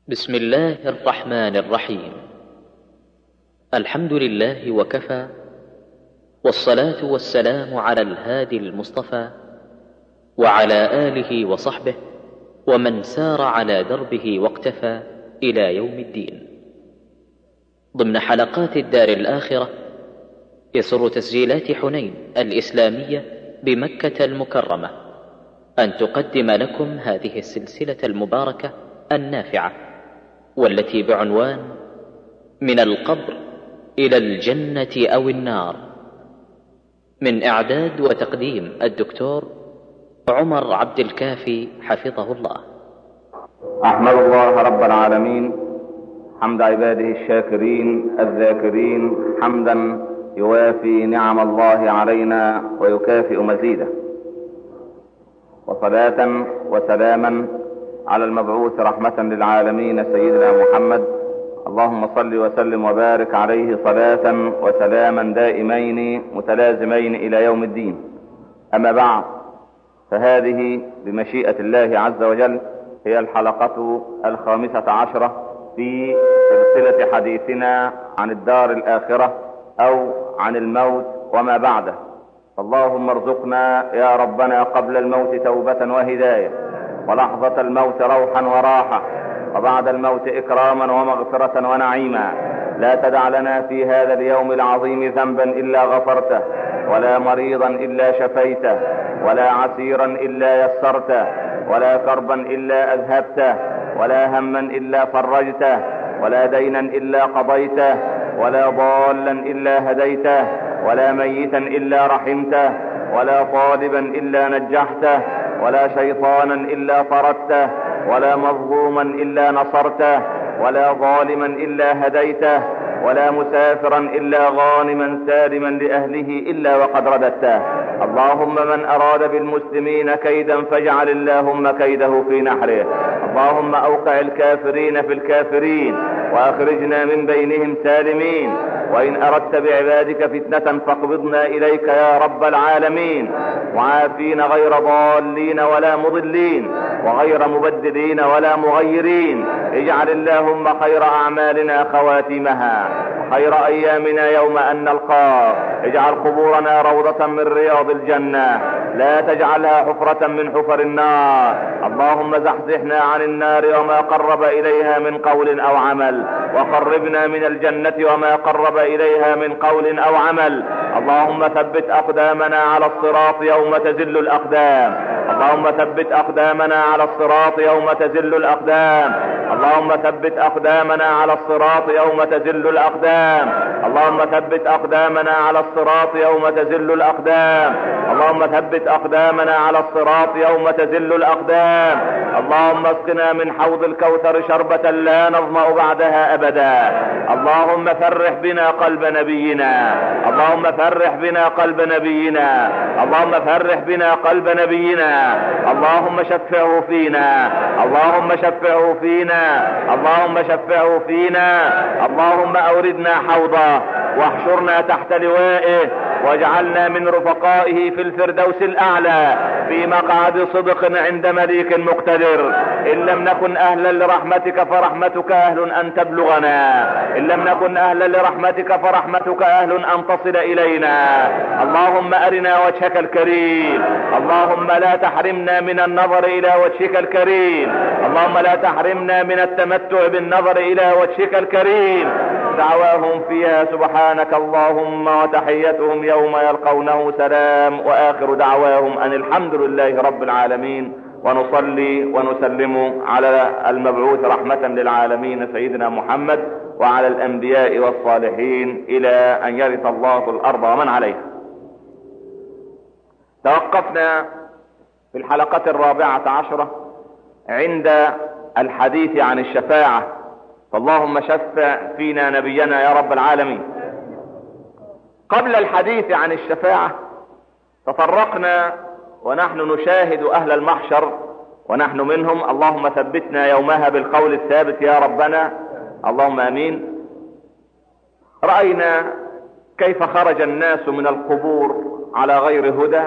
بسم الله الرحمن الرحيم. الحمد لله وكفى، والصلاة والسلام على الهادي المصطفى وعلى آله وصحبه ومن سار على دربه واقتفى إلى يوم الدين. ضمن حلقات الدار الآخرة، يسر تسجيلات حنين الإسلامية بمكة المكرمة أن تقدم لكم هذه السلسلة المباركة النافعة، والتي بعنوان من القبر إلى الجنة أو النار، من إعداد وتقديم الدكتور عمر عبد الكافي حفظه الله. أحمد الله رب العالمين حمد عباده الشاكرين الذاكرين، حمدا يوافي نعم الله علينا ويكافئ مزيده، وصلاة وسلاما على المبعوث رحمة للعالمين سيدنا محمد. اللهم صل وسلم وبارك عليه صلاة وسلاما دائمين متلازمين إلى يوم الدين. أما بعد، فهذه بمشيئة الله عز وجل هي الحلقة 15 في سلسلة حديثنا عن الدار الآخرة أو عن الموت وما بعده. اللهم ارزقنا يا ربنا قبل الموت توبة وهداية، ولحظة الموت روحا وراحة، وبعد الموت إكراما ومغفرة ونعيما. لا تدع لنا في هذا اليوم العظيم ذنبا إلا غفرته، ولا مريضا إلا شفيته، ولا عسيرا إلا يسرته، ولا كربا إلا أذهبته، ولا هما إلا فرجته، ولا دينا إلا قضيته، ولا ضالا إلا هديته، ولا ميتا إلا رحمته، ولا طالبا إلا نجحته، ولا شيطانا إلا طردته، ولا مظلوما إلا نصرته، ولا ظالما إلا هديته، ولا مسافرا إلا غانما سالما لأهله إلا وقد رددته. اللهم من أراد بالمسلمين كيدا فاجعل اللهم كيده في نحره. اللهم أوقع الكافرين في الكافرين، وأخرجنا من بينهم سالمين. وإن أردت بعبادك فتنة فاقبضنا إليك يا رب العالمين، وعافين غير ضالين ولا مضلين، وغير مبدلين ولا مغيرين. اجعل اللهم خير أعمالنا خواتمها، خير أيامنا يوم أن نلقاك. اجعل قبورنا روضة من رياض الجنة، لا تجعلها حفرة من حفر النار. اللهم زحزحنا عن النار وما قرب إليها من قول أو عمل، وقربنا من الجنة وما قرب إليها من قول أو عمل. اللهم ثبت أقدامنا على الصراط يوم تزل الأقدام. اللهم ثبت أقدامنا على الصراط يوم تزل الأقدام. اللهم ثبت أقدامنا على الصراط يوم تزل الأقدام. اللهم ثبت أقدامنا على الصراط يوم تزل الأقدام. اللهم ثبت أقدامنا على الصراط يوم تزل الأقدام. اللهم اسقنا من حوض الكوثر شربة لا نظمأ بعدها أبدا. اللهم فرح بنا قلب نبينا. اللهم فرح بنا قلب نبينا. اللهم فرح بنا قلب نبينا. اللهم شفعه فينا. اللهم شفعه فينا. اللهم شفعه فينا. اللهم أوردنا حوضه، واحشرنا تحت لوائه، واجعلنا من رفقائه في الفردوس الأعلى في مقعد صدق عند مليك مقتدر. إن لم نكن أهلا لرحمتك فرحمتك أهل أن تبلغنا. إن لم نكن أهلا لرحمتك فرحمتك أهل أن تصل إلينا. اللهم أرنا وجهك الكريم. اللهم لا تحرمنا من النظر إلى وجهك الكريم. اللهم لا تحرمنا من التمتع بالنظر إلى وجهك الكريم. دعواهم فيها سبحانك اللهم، وتحيتهم يوم يلقونه سلام، وآخر دعواهم أن الحمد لله رب العالمين. ونصلي ونسلم على المبعوث رحمة للعالمين سيدنا محمد، وعلى الأنبياء والصالحين إلى أن يرث الله الأرض ومن عليها. توقفنا في الحلقة 14 عند الحديث عن الشفاعة، فاللهم شفع فينا نبينا يا رب العالمين. قبل الحديث عن الشفاعة تطرقنا ونحن نشاهد أهل المحشر ونحن منهم. اللهم ثبتنا يومها بالقول الثابت يا ربنا، اللهم آمين. رأينا كيف خرج الناس من القبور على غير هدى،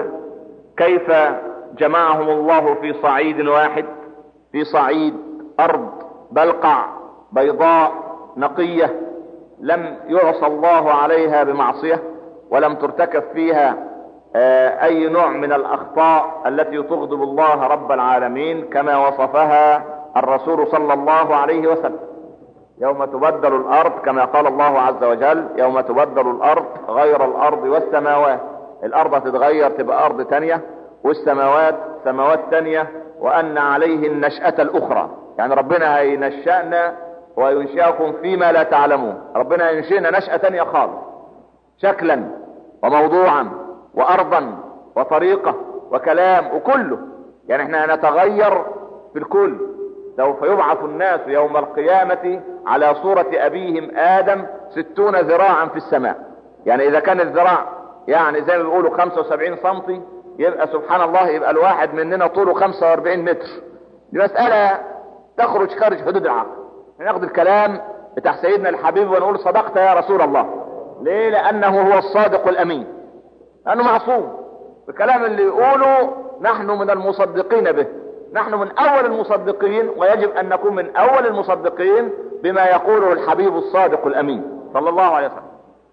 كيف جمعهم الله في صعيد واحد، في صعيد أرض بلقع بيضاء نقية لم يعصى الله عليها بمعصية، ولم ترتكب فيها اي نوع من الاخطاء التي تغضب الله رب العالمين كما وصفها الرسول صلى الله عليه وسلم. يوم تبدل الارض كما قال الله عز وجل: يوم تبدل الارض غير الارض والسماوات. الارض هتتغير تبقى ارض تانية، والسماوات سماوات تانية، وان عليه النشأة الاخرى. يعني ربنا هينشأنا وينشأكم فيما لا تعلمون. ربنا ينشئنا نشأة تانية خالص، شكلا وموضوعا وارضا وطريقة وكلام وكله. يعني احنا هنتغير في الكل. سوف يبعث الناس يوم القيامة على صورة ابيهم ادم 60 ذراعا في السماء. يعني اذا كان الذراع يعني زي ما بيقولوا 75 سنتي، يبقى سبحان الله يبقى الواحد مننا طوله 45 متر. دي مسألة تخرج خارج حدود العقل. ناخد الكلام بتاع سيدنا الحبيب ونقول: صدقت يا رسول الله. ليه؟ لانه هو الصادق الامين، لانه معصوم. الكلام اللي يقوله نحن من المصدقين به، نحن من اول المصدقين، ويجب ان نكون من اول المصدقين بما يقوله الحبيب الصادق الامين صلى الله عليه وسلم.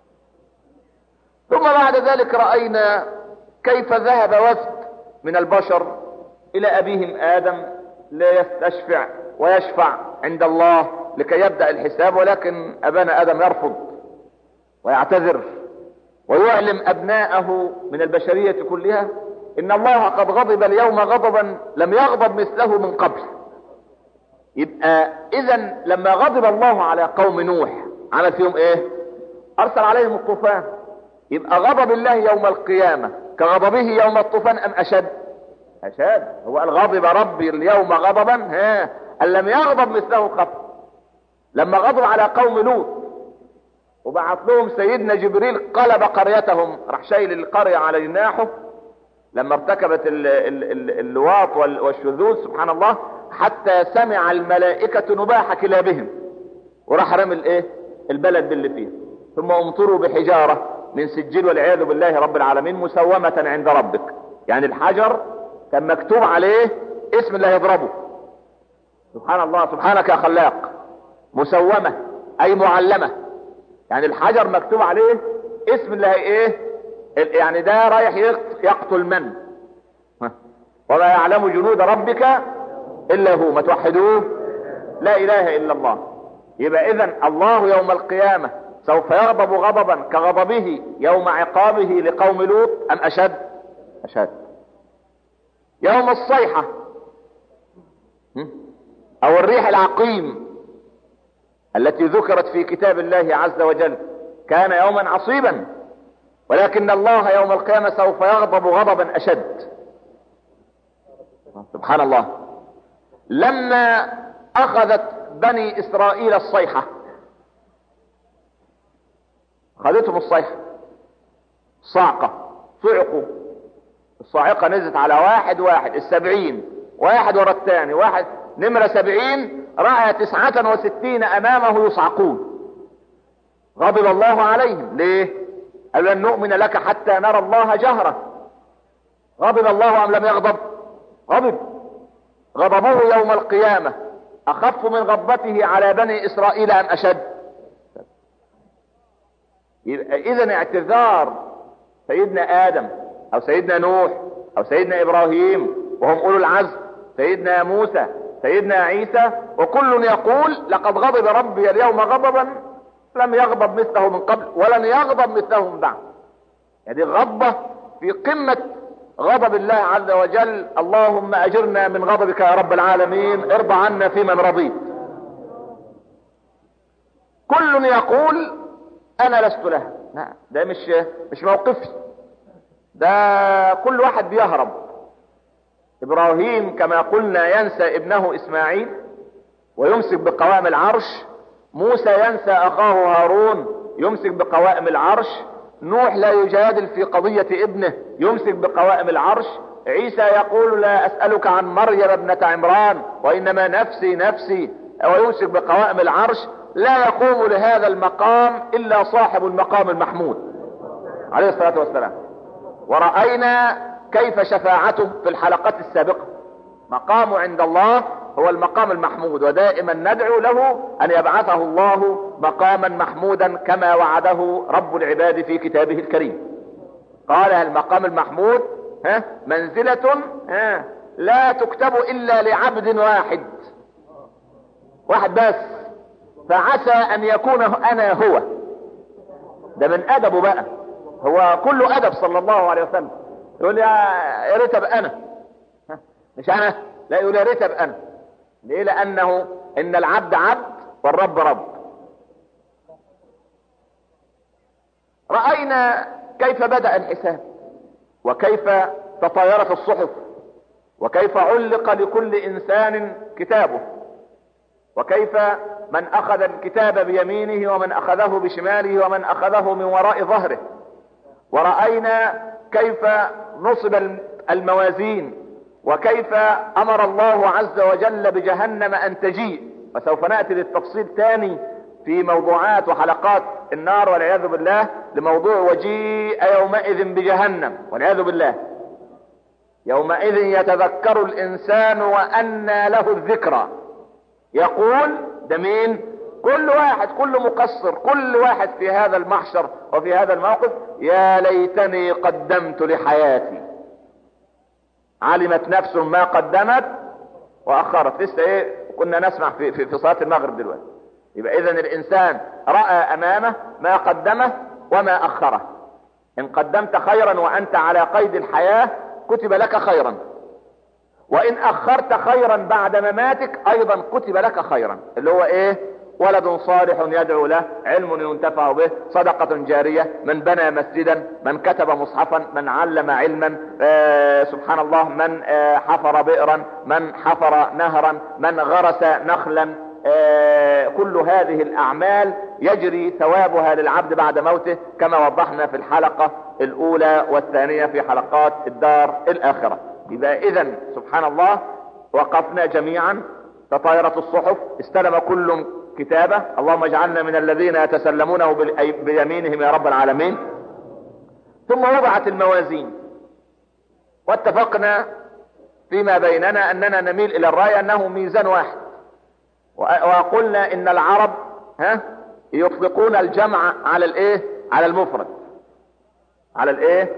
ثم بعد ذلك رأينا كيف ذهب وفد من البشر الى ابيهم ادم ليستشفع ويشفع عند الله لكي يبدأ الحساب، ولكن ابانا ادم يرفض ويعتذر ويعلم ابناءه من البشرية كلها ان الله قد غضب اليوم غضبا لم يغضب مثله من قبل. يبقى اذا لما غضب الله على قوم نوح عمل فيهم ايه؟ ارسل عليهم الطوفان. يبقى غضب الله يوم القيامة كغضبه يوم الطوفان ام اشد؟ اشد. هو قال: غضب ربي اليوم غضبا ان لم يغضب مثله قبل. لما غضب على قوم لوط وبعث لهم سيدنا جبريل قلب قريتهم، راح شايل القرية على جناحه لما ارتكبت اللواط والشذوذ سبحان الله، حتى سمع الملائكة نباح كلابهم، وراح رمي الايه؟ البلد باللي فيه. ثم امطروا بحجارة من سجيل والعياذ بالله رب العالمين مسومة عند ربك. يعني الحجر كان مكتوب عليه اسم اللي هيضربه. سبحان الله، سبحانك يا خلاق. مسومة اي معلمة، يعني الحجر مكتوب عليه اسم اللي هي ايه؟ يعني ده رايح يقتل من؟ وما يعلم جنود ربك الا هو. ما توحدوه؟ لا اله الا الله. يبقى اذن الله يوم القيامة سوف يغضب غضبا كغضبه يوم عقابه لقوم لوط ام اشد؟ اشد. يوم الصيحة او الريح العقيم التي ذكرت في كتاب الله عز وجل كان يوما عصيبا، ولكن الله يوم القيامة سوف يغضب غضبا اشد. سبحان الله. لما اخذت بني اسرائيل الصيحة، خذتهم الصيحة صاعقة، صعقوا. الصاعقة نزلت على واحد 70 واحد ورا الثاني، واحد نمرة 70 رأى 69 امامه يصعقون. غضب الله عليهم. ليه؟ قالوا: لن نؤمن لك حتى نرى الله جهرة. غضب الله ام لم يغضب؟ غضب. غضبه يوم القيامة اخف من غضبته على بني اسرائيل ام اشد؟ يبقى اذا اعتذار سيدنا ادم او سيدنا نوح او سيدنا ابراهيم وهم اولو العزم، سيدنا موسى، سيدنا عيسى، وكل يقول: لقد غضب ربي اليوم غضبا لم يغضب مثله من قبل ولن يغضب مثله من بعد. يعني غضبة في قمة غضب الله عز وجل. اللهم اجرنا من غضبك يا رب العالمين، ارضى عنا فيمن رضيت. كل يقول: انا لست لها. لا، ده مش موقفي، ده كل واحد بيهرب. ابراهيم كما قلنا ينسى ابنه اسماعيل ويمسك بقوائم العرش، موسى ينسى اخاه هارون يمسك بقوائم العرش، نوح لا يجادل في قضية ابنه يمسك بقوائم العرش، عيسى يقول: لا اسألك عن مريم ابنة عمران وانما نفسي نفسي، ويمسك بقوائم العرش. لا يقوم لهذا المقام الا صاحب المقام المحمود عليه الصلاة والسلام. ورأينا كيف شفاعته في الحلقات السابقة. مقامه عند الله هو المقام المحمود، ودائما ندعو له ان يبعثه الله مقاما محمودا كما وعده رب العباد في كتابه الكريم. قال المقام المحمود منزلة لا تكتب الا لعبد واحد بس، فعسى ان يكون انا هو. ده من ادبه بقى، هو كله ادب صلى الله عليه وسلم. يقول يا ريت ابقى انا، مش انا، لا، يقول يا ريت ابقى انا. ليه؟ لانه ان العبد عبد والرب رب. رأينا كيف بدأ الحساب، وكيف تطايرت الصحف، وكيف علق لكل انسان كتابه، وكيف من اخذ الكتاب بيمينه ومن اخذه بشماله ومن اخذه من وراء ظهره. ورأينا كيف نصب الموازين، وكيف امر الله عز وجل بجهنم ان تجيء. وسوف نأتي للتفصيل تاني في موضوعات وحلقات النار والعياذ بالله، لموضوع وجيء يومئذ بجهنم والعياذ بالله. يومئذ يتذكر الانسان وانى له الذكرى. يقول ده مين؟ كل واحد، كل مقصر، كل واحد في هذا المحشر وفي هذا الموقف: يا ليتني قدمت لحياتي. علمت نفس ما قدمت واخرت. لسه كنا نسمع في صلاة المغرب دلوقتي. يبقى اذا الانسان رأى امامه ما قدمه وما اخره. ان قدمت خيرا وانت على قيد الحياة كتب لك خيرا، وان اخرت خيرا بعد مماتك ايضا كتب لك خيرا. اللي هو ولد صالح يدعو له، علم ينتفع به، صدقة جارية، من بنى مسجدا، من كتب مصحفا، من علم علما، سبحان الله، من حفر بئرا، من حفر نهرا، من غرس نخلا. كل هذه الاعمال يجري ثوابها للعبد بعد موته، كما وضحنا في الحلقة الاولى والثانية في حلقات الدار الاخرة. يبقى اذا سبحان الله وقفنا جميعا، تطايرت الصحف، استلم كل كتابه. اللهم اجعلنا من الذين يتسلمونه بيمينهم يا رب العالمين. ثم وضعت الموازين، واتفقنا فيما بيننا اننا نميل الى الرأي انه ميزان واحد. وقلنا ان العرب يطلقون الجمع على على المفرد. على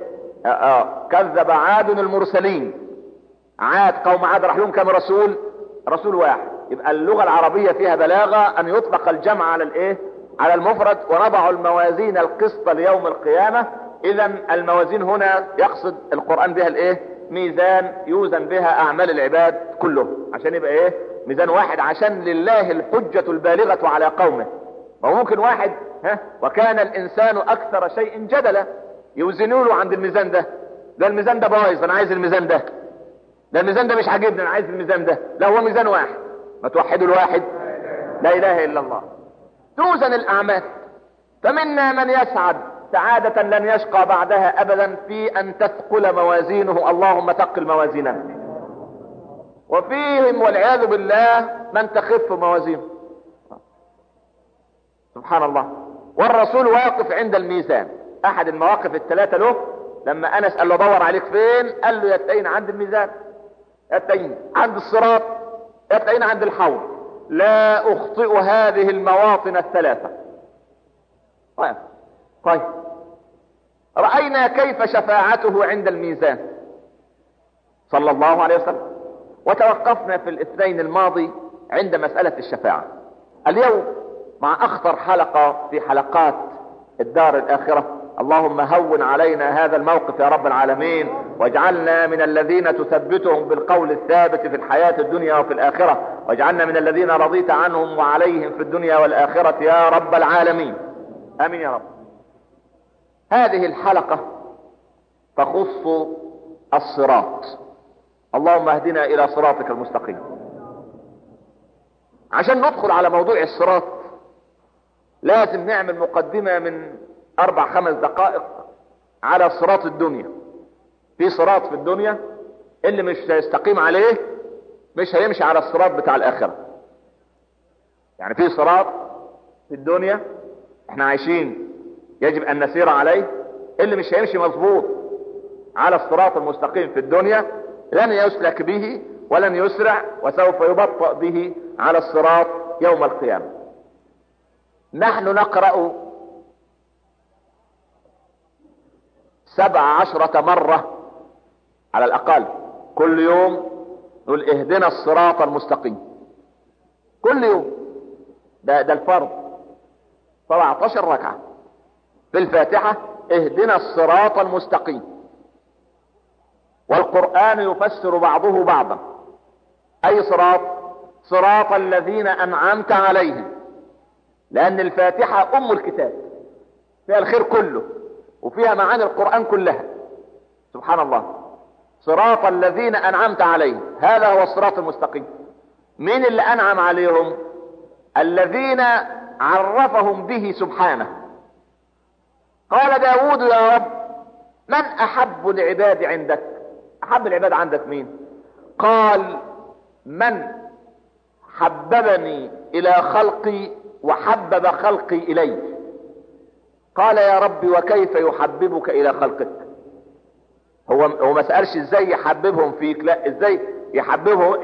كذب عاد المرسلين. عاد، قوم عاد راح لهم كم رسول؟ رسول واحد. يبقى اللغة العربية فيها بلاغة ان يطلق الجمع على على المفرد. ونضع الموازين القسط ليوم القيامة. اذا الموازين هنا يقصد القرآن بها ميزان يوزن بها اعمال العباد كلهم، عشان يبقى ميزان واحد، عشان لله الحجة البالغة على قومه. وممكن واحد وكان الانسان اكثر شيء جدلا، يوزنوا له عند الميزان ده الميزان ده بايظ، انا عايز الميزان ده الميزان ده مش عاجبني، انا عايز الميزان ده. لا، هو ميزان واحد. ما توحدوا الواحد، لا اله الا الله. توزن الاعمال، فمنا من يسعد سعادة لن يشقى بعدها ابدا في ان تثقل موازينه، اللهم ثقل موازيننا. وفيهم والعياذ بالله من تخف موازينه، سبحان الله. والرسول واقف عند الميزان. احد المواقف الثلاثة له، لما انس قال له دور عليك فين، قال له يتقين عند الميزان، يتقين عند الصراط، يتقين عند الحوض. لا اخطئ هذه المواطن الثلاثة. طيب رأينا كيف شفاعته عند الميزان صلى الله عليه وسلم. وتوقفنا في الاثنين الماضي عند مسألة الشفاعة. اليوم مع اخطر حلقة في حلقات الدار الاخرة. اللهم هون علينا هذا الموقف يا رب العالمين، واجعلنا من الذين تثبتهم بالقول الثابت في الحياة الدنيا وفي الاخرة، واجعلنا من الذين رضيت عنهم وعليهم في الدنيا والاخرة يا رب العالمين، امين يا رب. هذه الحلقة تخص الصراط. اللهم اهدنا الى صراطك المستقيم. عشان ندخل على موضوع الصراط لازم نعمل مقدمة من 4-5 دقائق على صراط الدنيا. في صراط في الدنيا اللي مش هيستقيم عليه مش هيمشي على الصراط بتاع الاخرة. يعني في صراط في الدنيا احنا عايشين يجب ان نسير عليه، اللي مش هيمشي مظبوط على الصراط المستقيم في الدنيا لن يسلك به ولن يسرع، وسوف يبطأ به على الصراط يوم القيامة. نحن نقرأ 17 مرة على الأقل كل يوم، نقول اهدنا الصراط المستقيم كل يوم. ده الفرض 17 ركعة في الفاتحة، اهدنا الصراط المستقيم. والقرآن يفسر بعضه بعضا. اي صراط؟ صراط الذين انعمت عليهم، لان الفاتحة ام الكتاب، فيها الخير كله وفيها معاني القرآن كلها. سبحان الله. صراط الذين انعمت عليهم، هذا هو الصراط المستقيم. مين اللي انعم عليهم؟ الذين عرفهم به سبحانه. قال داود يا رب من احب العباد عندك؟ احب العباد عندك مين؟ قال من حببني الى خلقي وحبب خلقي الي. قال يا رب وكيف يحببك الى خلقك؟ هو ما سألش ازاي يحببهم فيك، لا ازاي يحببهم،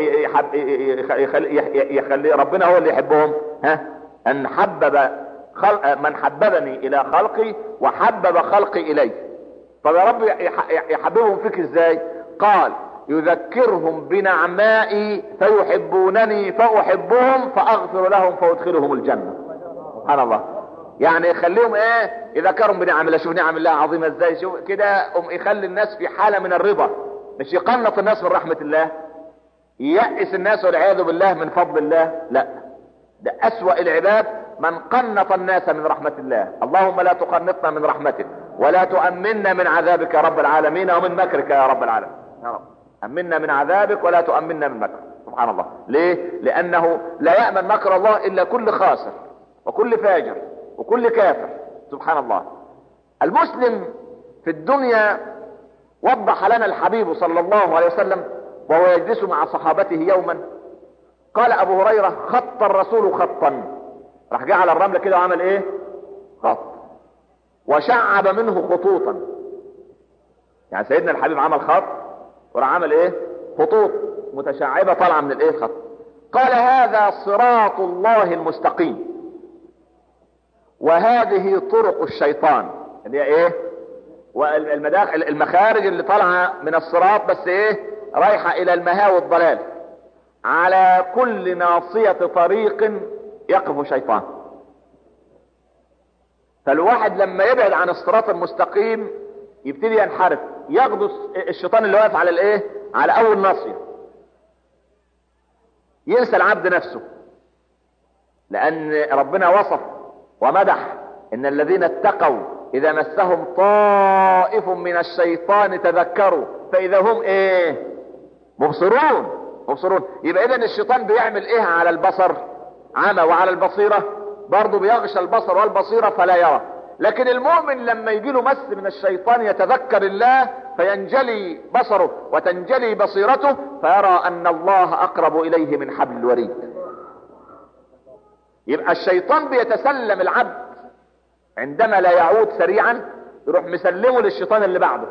يخلي ربنا هو اللي يحبهم. ان حبب من حببني الى خلقي وحبب خلقي الي. طب يا رب يحببهم فيك ازاي؟ قال يذكرهم بنعمائي فيحبونني فاحبهم فاغفر لهم فادخلهم الجنة. سبحان الله. يعني يخليهم ايه؟ يذكرهم بنعم الله. شوف نعم الله عظيمة ازاي. شوف كده يخلي الناس في حالة من الرضا، مش يقنط الناس من رحمة الله، ييأس الناس والعياذ بالله من فضل الله. لا، ده اسوأ العباد من قنط الناس من رحمة الله. اللهم لا تقنطنا من رحمتك ولا تؤمنا من عذابك يا رب العالمين ومن مكرك يا رب العالمين. يا رب امنا من عذابك ولا تؤمنا من مكرك. سبحان الله. ليه؟ لانه لا يأمن مكر الله الا كل خاسر وكل فاجر وكل كافر. سبحان الله. المسلم في الدنيا وضح لنا الحبيب صلى الله عليه وسلم وهو يجلس مع صحابته يوما. قال ابو هريرة خط الرسول خطا، راح جه على الرمل كده وعمل ايه؟ خط، وشعب منه خطوطا. يعني سيدنا الحبيب عمل خط وراح عمل ايه؟ خطوط متشعبة طالعة من الايه؟ الخط. قال هذا صراط الله المستقيم وهذه طرق الشيطان، اللي هي ايه؟ والمداخل المخارج اللي طالعة من الصراط، بس ايه؟ رايحة الى المهاوي والضلال. على كل ناصية طريق يقف شيطان. فالواحد لما يبعد عن الصراط المستقيم يبتدي ينحرف، ياخد الشيطان اللي واقف على الايه؟ على اول ناصية. ينسى العبد نفسه، لان ربنا وصف ومدح ان الذين اتقوا اذا مسهم طائف من الشيطان تذكروا فاذا هم ايه؟ مبصرون. يبقى اذا الشيطان بيعمل ايه على البصر؟ عمى. وعلى البصيرة برضه بيغشى البصر والبصيرة فلا يرى. لكن المؤمن لما يجيله مس من الشيطان يتذكر الله فينجلي بصره وتنجلي بصيرته فيرى ان الله اقرب اليه من حبل الوريد. يبقى الشيطان بيتسلم العبد عندما لا يعود سريعا، يروح مسلمه للشيطان اللي بعده.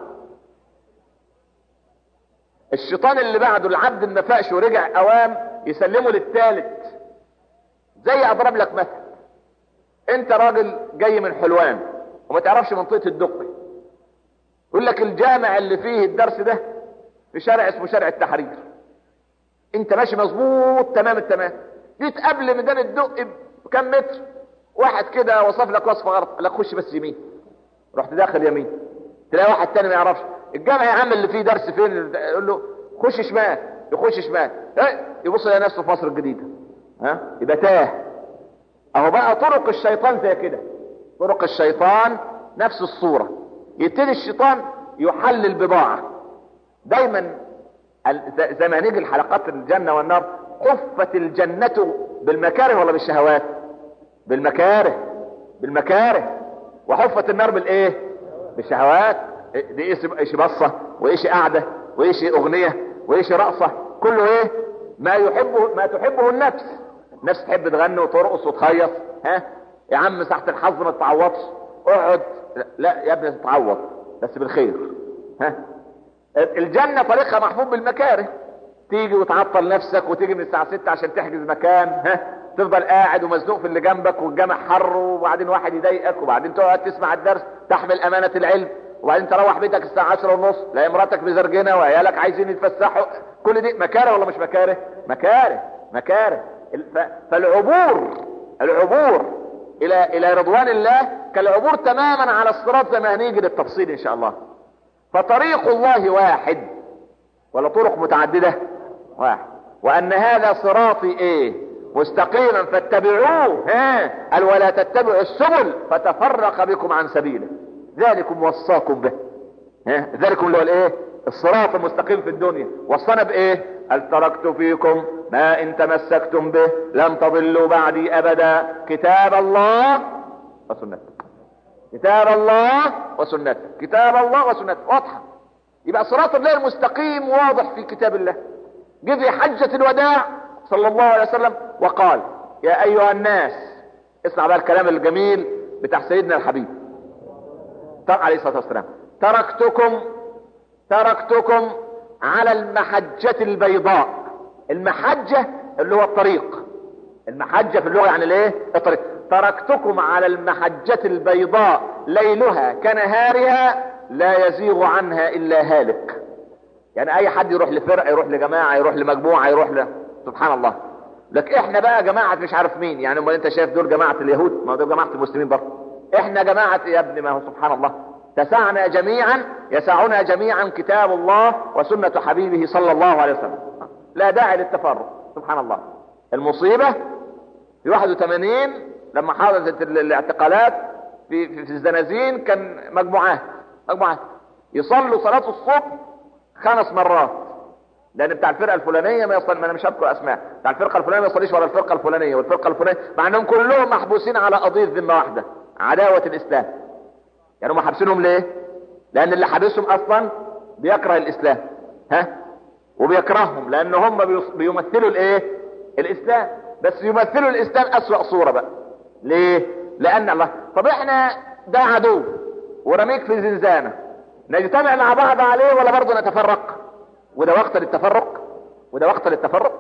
الشيطان اللي بعده العبد ما فاقش ورجع اوام يسلمه للثالث. زي اضرب لك مثل، انت راجل جاي من حلوان وما تعرفش منطقة الدقي، يقول لك الجامع اللي فيه الدرس ده في شارع اسمه شارع التحرير. انت ماشي مظبوط تمام التمام، جيت قبل ميدان الدقي بكم متر واحد كده وصف لك وصفه غلط، قال لك خش بس يمين، رحت داخل يمين، تلاقي واحد تاني ما يعرفش الجامع يا عم اللي فيه درس فين، يقول له خش شمال، يخش شمال، يبص الى نفسه في مصر الجديده، يبقى تاه. اهو بقى طرق الشيطان زي كده. طرق الشيطان نفس الصوره. يبتدي الشيطان يحلل بضاعه. دايما زي ما هنيجي الحلقات الجنه والنار، حفت الجنه بالمكاره ولا بالشهوات؟ بالمكاره. وحفت النار بالايه؟ بالشهوات. دي ايش بصه وايش قعده وايش اغنيه وايش رقصه، كله ايه؟ ما تحبه النفس. النفس تحب تغني وترقص وتخيص. يا عم ساعة الحظ ما تتعوضش، اقعد. لا يا ابني تتعوض بس بالخير. الجنة طريقها محفوظ بالمكاره. تيجي وتعطل نفسك وتيجي من الساعة 6 عشان تحجز مكان، تفضل قاعد ومزنوق في اللي جنبك والجامع حر، وبعدين واحد يضايقك، وبعدين تقعد تسمع الدرس تحمل امانة العلم، وبعدين تروح بيتك الساعة 10:30 لا مراتك مزرجنة وعيالك عايزين يتفسحوا. كل دي مكاره ولا مش مكاره؟ مكاره. فالعبور الى رضوان الله كالعبور تماما على الصراط، زي ما هنيجي للتفصيل ان شاء الله. فطريق الله واحد ولا طرق متعددة؟ واحد. وان هذا صراطي مستقيما فاتبعوه، قال ولا تتبعوا السبل فتفرق بكم عن سبيله ذلكم وصاكم به. ذلكم اللي هو الصراط المستقيم في الدنيا. وصانا بايه؟ قال تركت فيكم ما ان تمسكتم به لن تضلوا بعدي ابدا، كتاب الله وسنته. كتاب الله وسنته، كتاب الله وسنته، واضحه. يبقى صراط الله المستقيم واضح في كتاب الله. جه في حجة الوداع صلى الله عليه وسلم وقال يا ايها الناس، اسمع بقى الكلام الجميل بتاع سيدنا الحبيب عليه الصلاة والسلام، تركتكم على المحجة البيضاء. المحجة اللي هو الطريق، المحجة في اللغة يعني الطريق. تركتكم على المحجة البيضاء ليلها كنهارها لا يزيغ عنها الا هالك. يعني اي حد يروح لفرقة، يروح لجماعة، يروح لمجموعة، يروح سبحان الله. لك احنا بقى جماعة مش عارف مين، يعني امال انت شايف دول جماعة اليهود؟ ما دول جماعة المسلمين برضه. احنا جماعة يا ابني، ما هو سبحان الله يسعنا جميعا كتاب الله وسنة حبيبه صلى الله عليه وسلم. لا داعي للتفرق. سبحان الله. المصيبة في 81 لما حدثت الاعتقالات في الزنازين، كان مجموعات يصلوا صلاة الصبح 5 مرات، لان بتاع الفرقة الفلانية ما يصلي، ما انا مش هذكر اسماء، بتاع الفرقة الفلانية ما يصليش ولا الفرقة الفلانية والفرقة الفلانية، مع انهم كلهم محبوسين على قضية ذمة واحدة، عداوة الاسلام. يعني هم حابسينهم ليه؟ لان اللي حابسهم اصلا بيكره الاسلام، وبيكرههم لان هم بيمثلوا الاسلام، بس يمثلوا الاسلام اسوأ صورة بقى. ليه؟ لان الله، طب احنا ده عدو ورميك في زنزانة، نجتمع مع بعض عليه ولا برضه نتفرق؟ وده وقت للتفرق.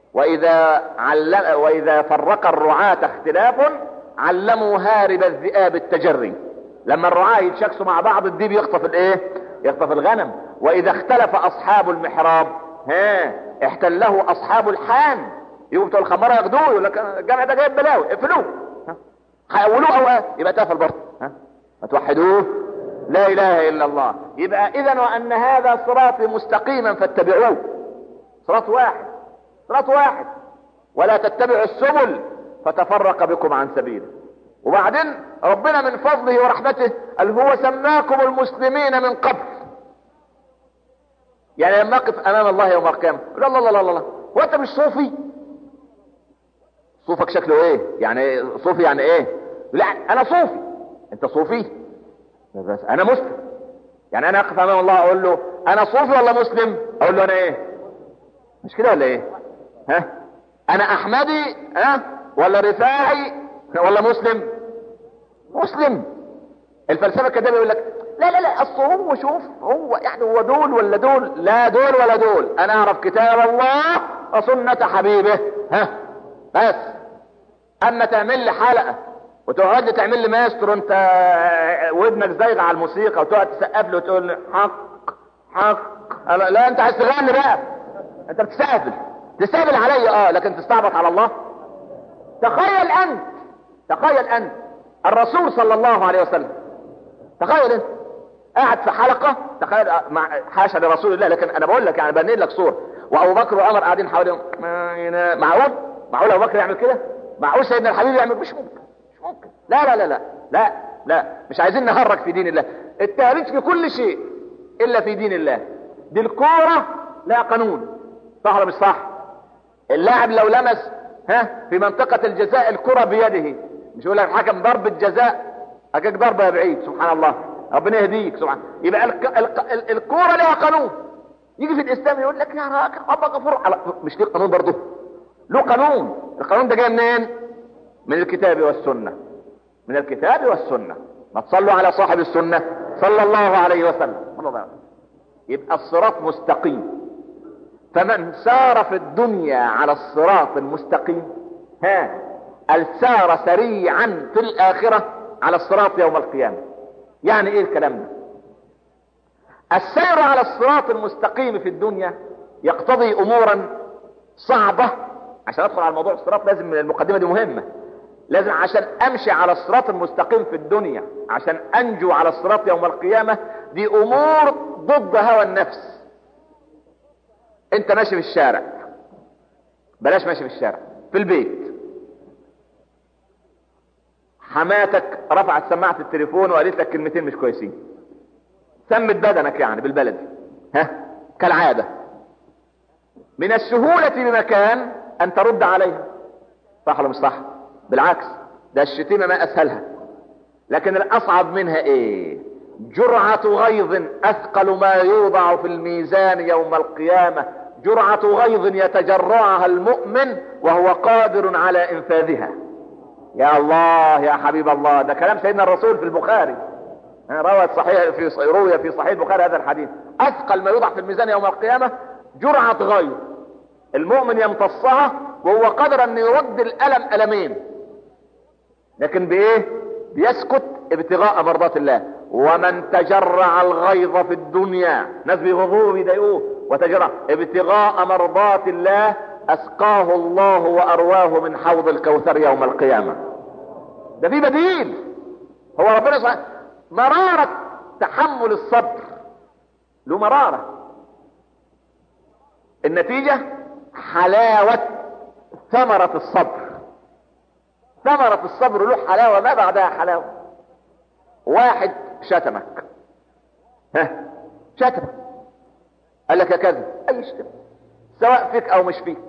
واذا فرق الرعاة اختلاف علموا هارب الذئاب التجري. لما الرعاة يتشاكسوا مع بعض الديب يخطف الغنم. واذا اختلف اصحاب المحراب احتله اصحاب الحان. يقوم بتوع الخمارة ياخدوه، يقول لك الجامع ده جايب بلاوي، اقفلوه، حولوه اوقات، يبقى تافل برضه. ما توحدوه، لا اله الا الله. يبقى اذا وان هذا صراطي مستقيما فاتبعوه. صراط واحد ولا تتبعوا السبل فتفرق بكم عن سبيله. وبعدين ربنا من فضله ورحمته قال هو سماكم المسلمين من قبل. يعني لما اقف امام الله يوم القيامه لا هو انت مش صوفي؟ صوفك شكله ايه؟ يعني صوفي يعني ايه؟ لا انا صوفي. انت صوفي؟ بس انا مسلم. يعني انا اقف امام الله اقول له انا صوفي ولا مسلم؟ اقول له انا ايه؟ مش كده ولا ايه؟ انا احمدي ولا رفاعي ولا مسلم. الفلسفه الكذابه يقول لك لا اصل هو شوف هو يعني هو دول ولا دول؟ لا دول ولا دول. انا اعرف كتاب الله وسنة حبيبه بس. اما تعمل لي حلقة وتقعد لي تعمل لي ماستر وانت ودنك زايغه على الموسيقى وتقعد تسقف له وتقول لي حق لا انت عايز تغني بقى، انت تستهبل عليا لكن تستعبط على الله. تخيل انت الرسول صلى الله عليه وسلم، تخيل انت قاعد في حلقة، تخيل حاشا لرسول الله، لكن انا بقول لك يعني بنيت لك صورة، وابو بكر وعمر قاعدين حواليهم. معقول ابو بكر يعمل كده؟ معقول سيدنا الحبيب يعمل؟ مش ممكن. لا مش عايزين نهرج في دين الله. التهريج في كل شيء الا في دين الله. دي الكورة لا قانون، صح ولا مش صح؟ اللاعب لو لمس في منطقة الجزاء الكرة بيده، مش يقول لك حكم ضربة جزاء اجاك ضربة يا بعيد، سبحان الله، ربنا يهديك سبحان. يبقى الكورة لها قانون. يجي في الاسلام يقول لك يا راجل ربك غفور، مش ليه قانون برضه؟ له قانون. القانون ده جاي منين؟ من الكتاب والسنة. ما تصلوا على صاحب السنة صلى الله عليه وسلم. يبقى الصراط مستقيم فمن سار في الدنيا على الصراط المستقيم سار سريعا في الآخرة على الصراط يوم القيامة. يعني ايه الكلام ده؟ السير على الصراط المستقيم في الدنيا يقتضي امورا صعبة. عشان ادخل على موضوع الصراط لازم من المقدمة دي مهمة. لازم عشان امشي على الصراط المستقيم في الدنيا عشان انجو على الصراط يوم القيامة، دي امور ضد هوى النفس. انت ماشي في الشارع، بلاش ماشي في الشارع، في البيت، حماتك رفعت سماعة التليفون وقالت لك كلمتين مش كويسين، سمت بدنك يعني بالبلدي كالعادة، من السهولة بمكان ان ترد عليها، صح ولا مش صح؟ بالعكس، ده الشتيمة ما اسهلها. لكن الاصعب منها ايه؟ جرعة غيظ اثقل ما يوضع في الميزان يوم القيامة، جرعة غيظ يتجرعها المؤمن وهو قادر على انفاذها. يا الله يا حبيب الله، ده كلام سيدنا الرسول في البخاري، روى في صحيح البخاري هذا الحديث. اثقل ما يوضع في الميزان يوم القيامة جرعة غيظ المؤمن يمتصها وهو قادر ان يرد الالم المين، لكن بايه؟ بيسكت ابتغاء مرضات الله. ومن تجرع الغيظ في الدنيا، ناس بيغضوه بيضايقوه، وتجرع ابتغاء مرضات الله اسقاه الله وارواه من حوض الكوثر يوم القيامة. ده في بديل. هو ربنا سبحانه مرارة تحمل الصبر له مرارة، النتيجة حلاوة ثمرة الصبر. ثمرة الصبر له حلاوة ما بعدها حلاوة. واحد شتمك، شتمك قال لك يا كذب، اي شتم سواء فيك او مش فيك،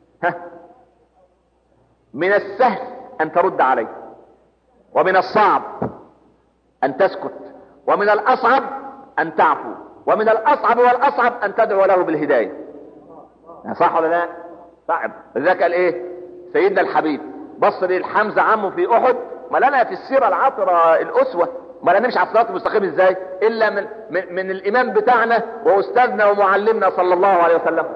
من السهل ان ترد عليه، ومن الصعب ان تسكت، ومن الاصعب ان تعفو، ومن الاصعب والاصعب ان تدعو له بالهداية. صح ولا لا؟ صعب. لذلك قال ايه سيدنا الحبيب؟ بص للحمزة عمه في احد، ما لنا في السيرة العطرة الاسوة، ما لا نمشي على الصراط المستقيم ازاي الا من الامام بتاعنا واستاذنا ومعلمنا صلى الله عليه وسلم.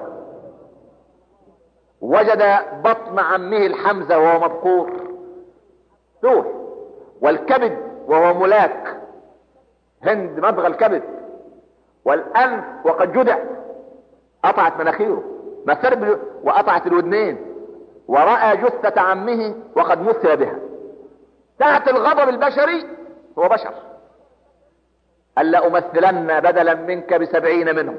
وجد بطن عمه الحمزة وهو مبقور دوح، والكبد وهو ملاك، هند مضغ الكبد، والانف وقد جدع، قطعت مناخيره مسرب وقطعت الودنين، ورأى جثة عمه وقد مثل بها. تحت الغضب البشري، هو بشر، قال لأمثلن بدلا منك ب70 منهم.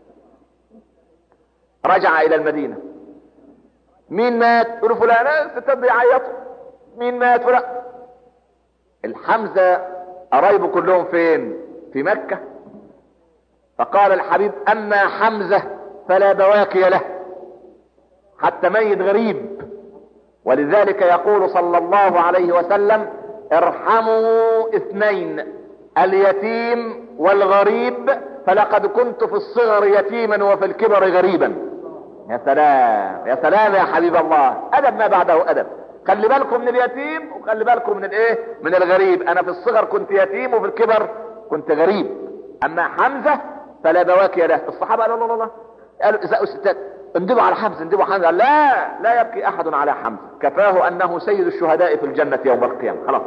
رجع الى المدينة، مين مات؟ يقولوا فلان، الستات بيعيطوا، مين مات؟ فلان. الحمزة قرايبه كلهم فين؟ في مكة. فقال الحبيب اما حمزة فلا بواكي له، حتى ميت غريب. ولذلك يقول صلى الله عليه وسلم ارحموا 2، اليتيم والغريب، فلقد كنت في الصغر يتيما وفي الكبر غريبا. يا سلام يا سلام يا حبيب الله، ادب ما بعده ادب. خلي بالكم من اليتيم وخلي بالكم من الايه؟ من الغريب. انا في الصغر كنت يتيم وفي الكبر كنت غريب. اما حمزة فلا بواكي له. الصحابة قالوا الله الله، قالوا ازاء الستات اندبوا على حمزة، اندبوا حمزة. لا يبكي احد على حمزة، كفاه انه سيد الشهداء في الجنة يوم القيامة. خلاص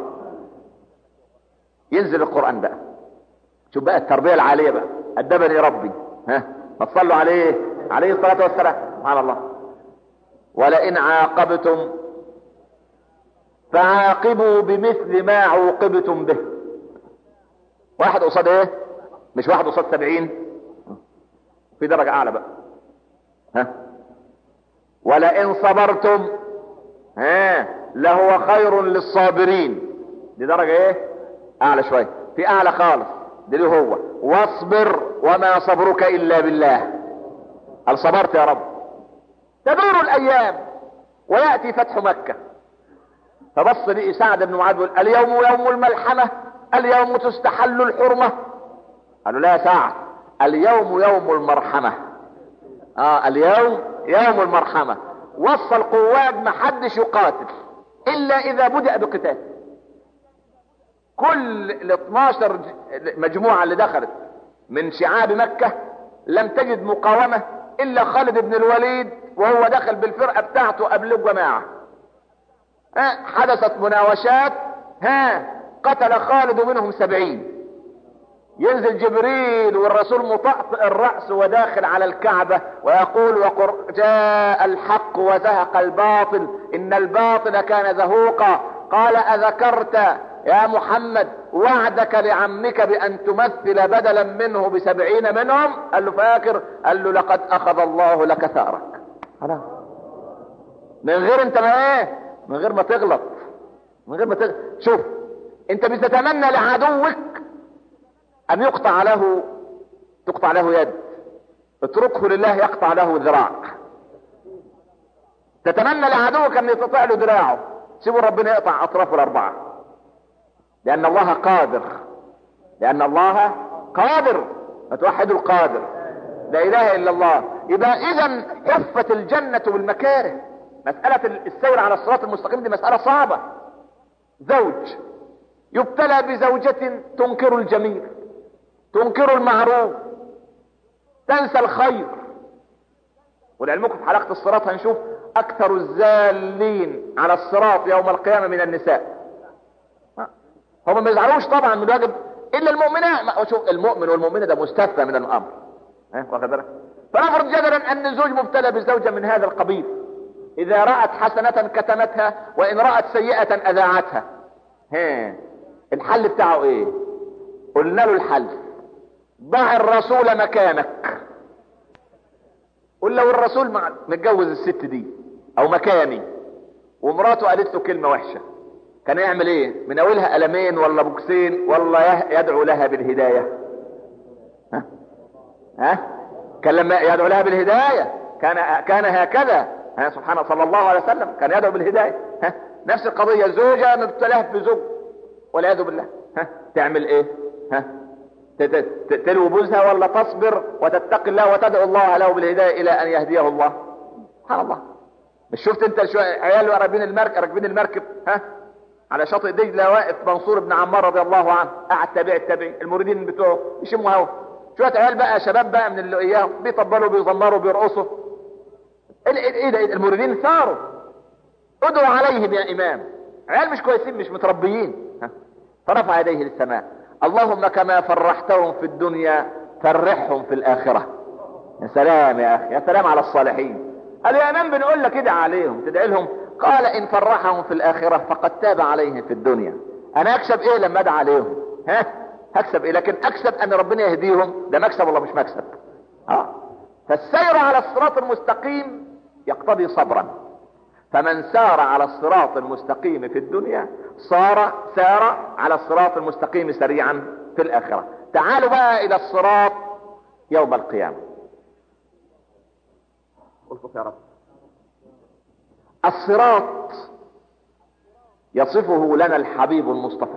ينزل القرآن بقى. شوف بقى التربية العالية بقى، أدبني ربي، ما تصلوا عليه الصلاة والسلام. سبحان الله. ولئن عاقبتم فعاقبوا بمثل ما عوقبتم به. واحد قصاد ايه؟ مش واحد قصاد 70، في درجة اعلى بقى. ولئن صبرتم لهو خير للصابرين. دي درجة ايه؟ اعلى شوية، في اعلى خالص، دي له هو واصبر وما صبرك الا بالله. هل صبرت يا رب؟ تدور الايام ويأتي فتح مكة. فبص لي سعد بن معاذ يقول اليوم يوم الملحمة، اليوم تستحل الحرمة. قالوا لا يا سعد، اليوم يوم المرحمة. اليوم يوم المرحمة. وصى القواد محدش يقاتل الا اذا بدأ بقتال. كل ال 12 مجموعة اللي دخلت من شعاب مكة لم تجد مقاومة الا خالد بن الوليد وهو دخل بالفرقة بتاعته قبل الجماعة. حدثت مناوشات، قتل خالد منهم 70. ينزل جبريل والرسول مطأطئ الرأس وداخل على الكعبة ويقول جاء الحق وزهق الباطل إن الباطل كان زهوقا. قال أذكرت يا محمد وعدك لعمك بأن تمثل بدلا منه ب70 منهم؟ قال له فاكر؟ قال له لقد أخذ الله لك ثارك. من غير انت ما ايه، من غير ما تغلط، من غير ما تغلط. شوف انت بتتمنى لعدوك ان تقطع له يد، اتركه لله يقطع له ذراع. تتمنى لعدوك ان يقطع له ذراعه، سيبوا ربنا يقطع اطرافه الاربعة، لان الله قادر، لان الله قادر. فتوحدوا القادر، لا اله الا الله. يبقى اذا حفت الجنة بالمكاره. مسألة السير على الصراط المستقيم دي مسألة صعبة. زوج يبتلى بزوجة تنكر الجميل، تنكر المعروف، تنسى الخير. ولعلمكم في حلقة الصراط هنشوف اكثر الزالين على الصراط يوم القيامة من النساء. هم ما يزعلوش طبعا من الواجب الا المؤمنات. شوف المؤمن والمؤمنة ده مستثنى من الامر، واخد بالك؟ فنفرض جدلا ان الزوج مبتلى بزوجة من هذا القبيل، اذا رأت حسنة كتمتها وان رأت سيئة اذاعتها. الحل بتاعه ايه؟ قلنا له الحل ضع الرسول مكانك. قل لو الرسول متجوز الست دي او مكاني ومراته قالت له كلمة وحشة، كان يعمل ايه؟ من اولها قلمين ولا بوكسين ولا يدعو لها بالهداية؟ كان لما يدعو لها بالهداية كان هكذا. سبحان الله، صلى الله عليه وسلم كان يدعو بالهداية. نفس القضية، زوجة مبتلاه بزوج والعياذ بالله، تعمل ايه؟ تلو بوزها ولا تصبر وتتقي الله وتدعو الله له بالهداية الى ان يهديه الله؟ سبحان الله. مش شفت انت عيال راكبين المركب على شاطئ دجلة، واقف منصور بن عمار رضي الله عنه قاعد التابعين المريدين بتوعه يشموا هوا، شوية عيال بقى شباب بقى من اللي اياهم بيطبلوا بيزمروا بيرقصوا. ايه ده؟ المريدين ثاروا. ادعوا عليهم يا امام، عيال مش كويسين مش متربيين. فرفع يديه للسماء، اللهم كما فرحتهم في الدنيا فرحهم في الاخرة. يا سلام يا اخي، يا سلام على الصالحين. قال يا امام بنقول لك كده عليهم تدعي لهم؟ قال ان فرحهم في الاخرة فقد تاب عليهم في الدنيا. انا اكسب ايه لما ادعي عليهم؟ هكسب ايه؟ لكن اكسب ان ربنا يهديهم، ده مكسب ولا مش مكسب؟ فالسير على الصراط المستقيم يقتضي صبرا. فمن سار على الصراط المستقيم في الدنيا سار على الصراط المستقيم سريعا في الاخرة. تعالوا بقى الى الصراط يوم القيامة. قلت يا رب. الصراط يصفه لنا الحبيب المصطفى،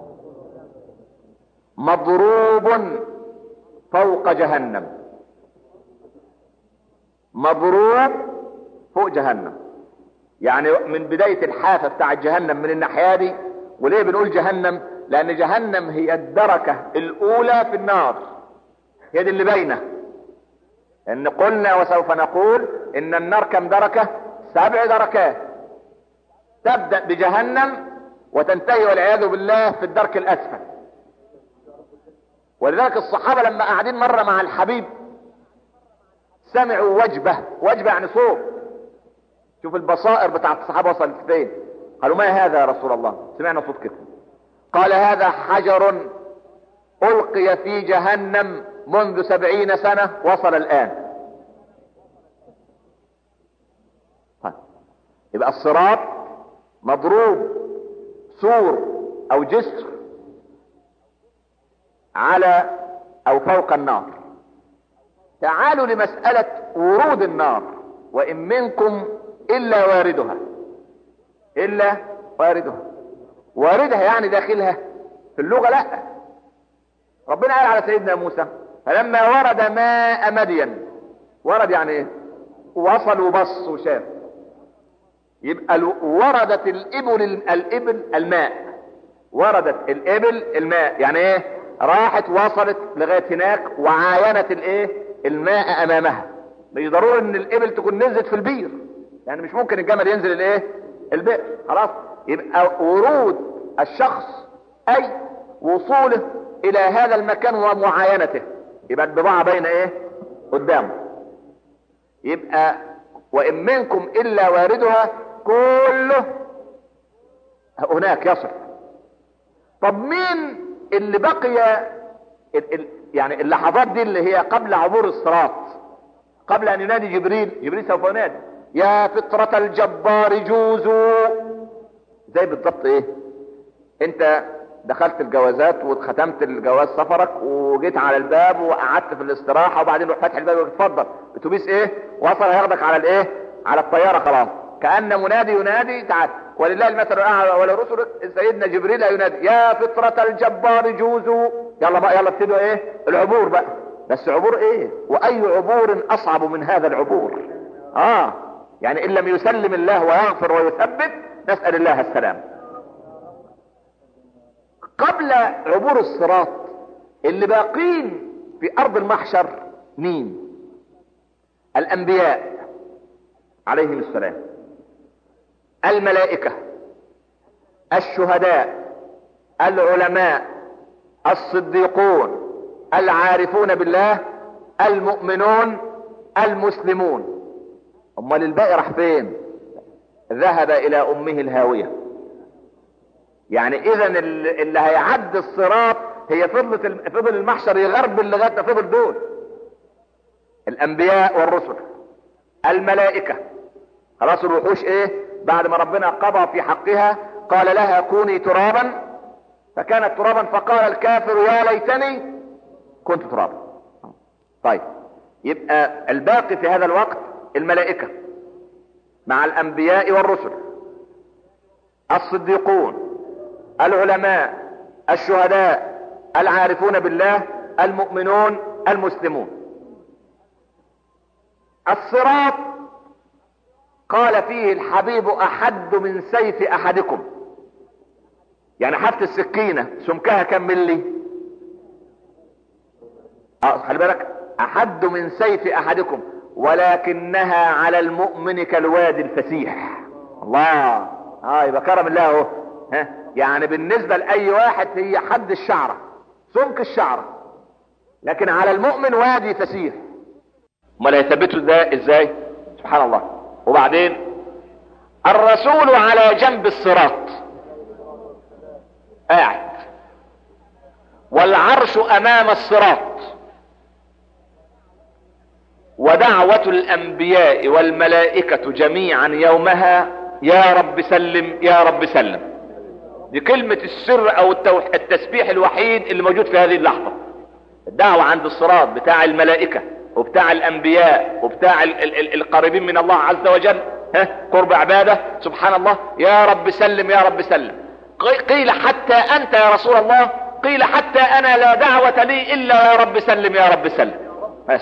مضروب فوق جهنم، مضروب فوق جهنم. يعني من بداية الحافة بتاع جهنم من الناحية دي. وليه بنقول جهنم؟ لان جهنم هي الدركة الاولى في النار، هي دي اللي باينة. ان قلنا وسوف نقول ان النار كم دركة؟ 7 دركات. تبدأ بجهنم وتنتهي والعياذ بالله في الدرك الاسفل. ولذلك الصحابة لما قاعدين مرة مع الحبيب سمعوا وجبة يعني صوت. شوف البصائر بتاعت الصحابة وصلت فين. قالوا ما هذا يا رسول الله؟ سمعنا صوت كده. قال هذا حجر ألقي في جهنم منذ 70 سنة وصل الآن. يبقى الصراط مضروب سور أو جسر على أو فوق النار. تعالوا لمسألة ورود النار. وإن منكم إلا واردها، إلا واردها. واردها يعني داخلها، في اللغة لا. ربنا قال على سيدنا موسى فلما ورد ماء مدين. ورد يعني ايه؟ وصل وبص وشاف. يبقى وردت الإبل الماء. وردت الإبل الماء يعني ايه؟ راحت وصلت لغاية هناك وعاينت الايه؟ الماء امامها. مش ضروري ان الابل تكون نزلت في البير، يعني مش ممكن الجمل ينزل الايه البئر. خلاص، يبقى ورود الشخص اي وصوله الى هذا المكان ومعاينته، يبقى البضاعة بين ايه قدامه. يبقى وان منكم الا واردها كله هناك يصل. طب مين اللي بقي يعني اللحظات دي اللي هي قبل عبور الصراط، قبل ان ينادي جبريل سوف ينادي يا فطرة الجبار جوزوا. زي بالضبط ايه، انت دخلت الجوازات وختمت الجواز سفرك وجيت على الباب وقعدت في الاستراحة، وبعدين روح فتح الباب وتفضل اتوبيس ايه وصل هياخدك على الايه على الطيارة. خلاص، كأن منادي ينادي تعال، ولله المثل الاعلى ولرسله سيدنا جبريل ينادي يا فطرة الجبار جوزوا. يلا بقى، يلا ابتدوا ايه العبور بقى. بس عبور ايه، واي عبور اصعب من هذا العبور؟ يعني ان لم يسلم الله ويغفر ويثبت نسأل الله السلام. قبل عبور الصراط اللي باقين في ارض المحشر مين؟ الانبياء عليهم السلام، الملائكة، الشهداء، العلماء، الصديقون، العارفون بالله، المؤمنون، المسلمون. امال الباقي راح فين؟ ذهب الى امه الهاوية. يعني اذا اللي هيعدي الصراط هي فضل المحشر يغربل لغايه فضل دول الانبياء والرسل، الملائكة. خلاص الوحوش ايه بعد ما ربنا قضى في حقها قال لها كوني ترابا فكانت ترابا، فقال الكافر يا ليتني كنت ترابا. طيب، يبقى الباقي في هذا الوقت الملائكة مع الانبياء والرسل، الصديقون، العلماء، الشهداء، العارفون بالله، المؤمنون، المسلمون. الصراط قال فيه الحبيب احد من سيف احدكم، يعني حافة السكينة سمكها كم ملي؟ خلي بالك، احد من سيف احدكم ولكنها على المؤمن كالوادي الفسيح. الله، يبقى كرم الله اهو. يعني بالنسبة لأي واحد هي حد الشعرة، سمك الشعرة، لكن على المؤمن وادي فسيح. امال هيثبتوا ده ازاي؟ سبحان الله. وبعدين الرسول على جنب الصراط قاعد، والعرش امام الصراط، ودعوة الانبياء والملائكة جميعا يومها يا رب سلم يا رب سلم. دي كلمة السر او التسبيح الوحيد اللي موجود في هذه اللحظة. الدعوة عند الصراط بتاع الملائكة وبتاع الانبياء وبتاع القريبين من الله عز وجل، قرب عبادة، سبحان الله، يا رب سلم يا رب سلم. قيل حتى انت يا رسول الله، قيل حتى انا لا دعوة لي الا يا رب سلم يا رب سلم. بس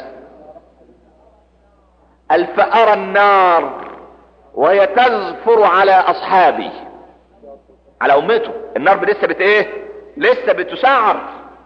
الفأرى النار وهي تزفر على اصحابي، على امته. النار لسه ايه، لسه بتسعر،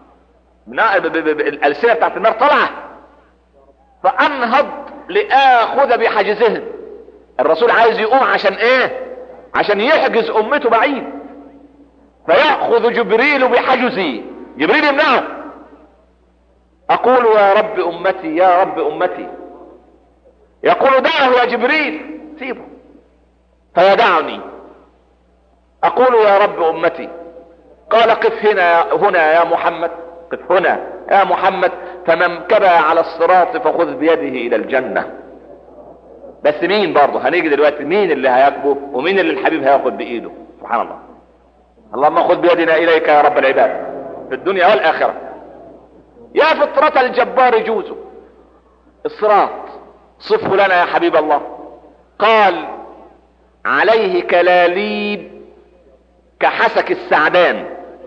الألسنة بتاعت النار طلعت. فانهض لاخذ بحجزهم. الرسول عايز يقوم عشان ايه؟ عشان يحجز امته بعيد. فيأخذ جبريل بحجزي، جبريل يمنعه. اقول يا رب امتي يا رب امتي، يقول دعه يا جبريل سيبه، فيدعني. اقول يا رب امتي، قال قف هنا يا محمد، قف هنا يا محمد، فمن كبى على الصراط فخذ بيده الى الجنة. بس مين برضه هنيجي دلوقتي، مين اللي هيكبه ومين اللي الحبيب هياخد بايده؟ سبحان الله. اللهم خذ بيدنا اليك يا رب العباد في الدنيا والاخرة. يا فطرة الجبار جوزه. الصراط صفه لنا يا حبيب الله. قال عليه كلاليب كحسك السعدان.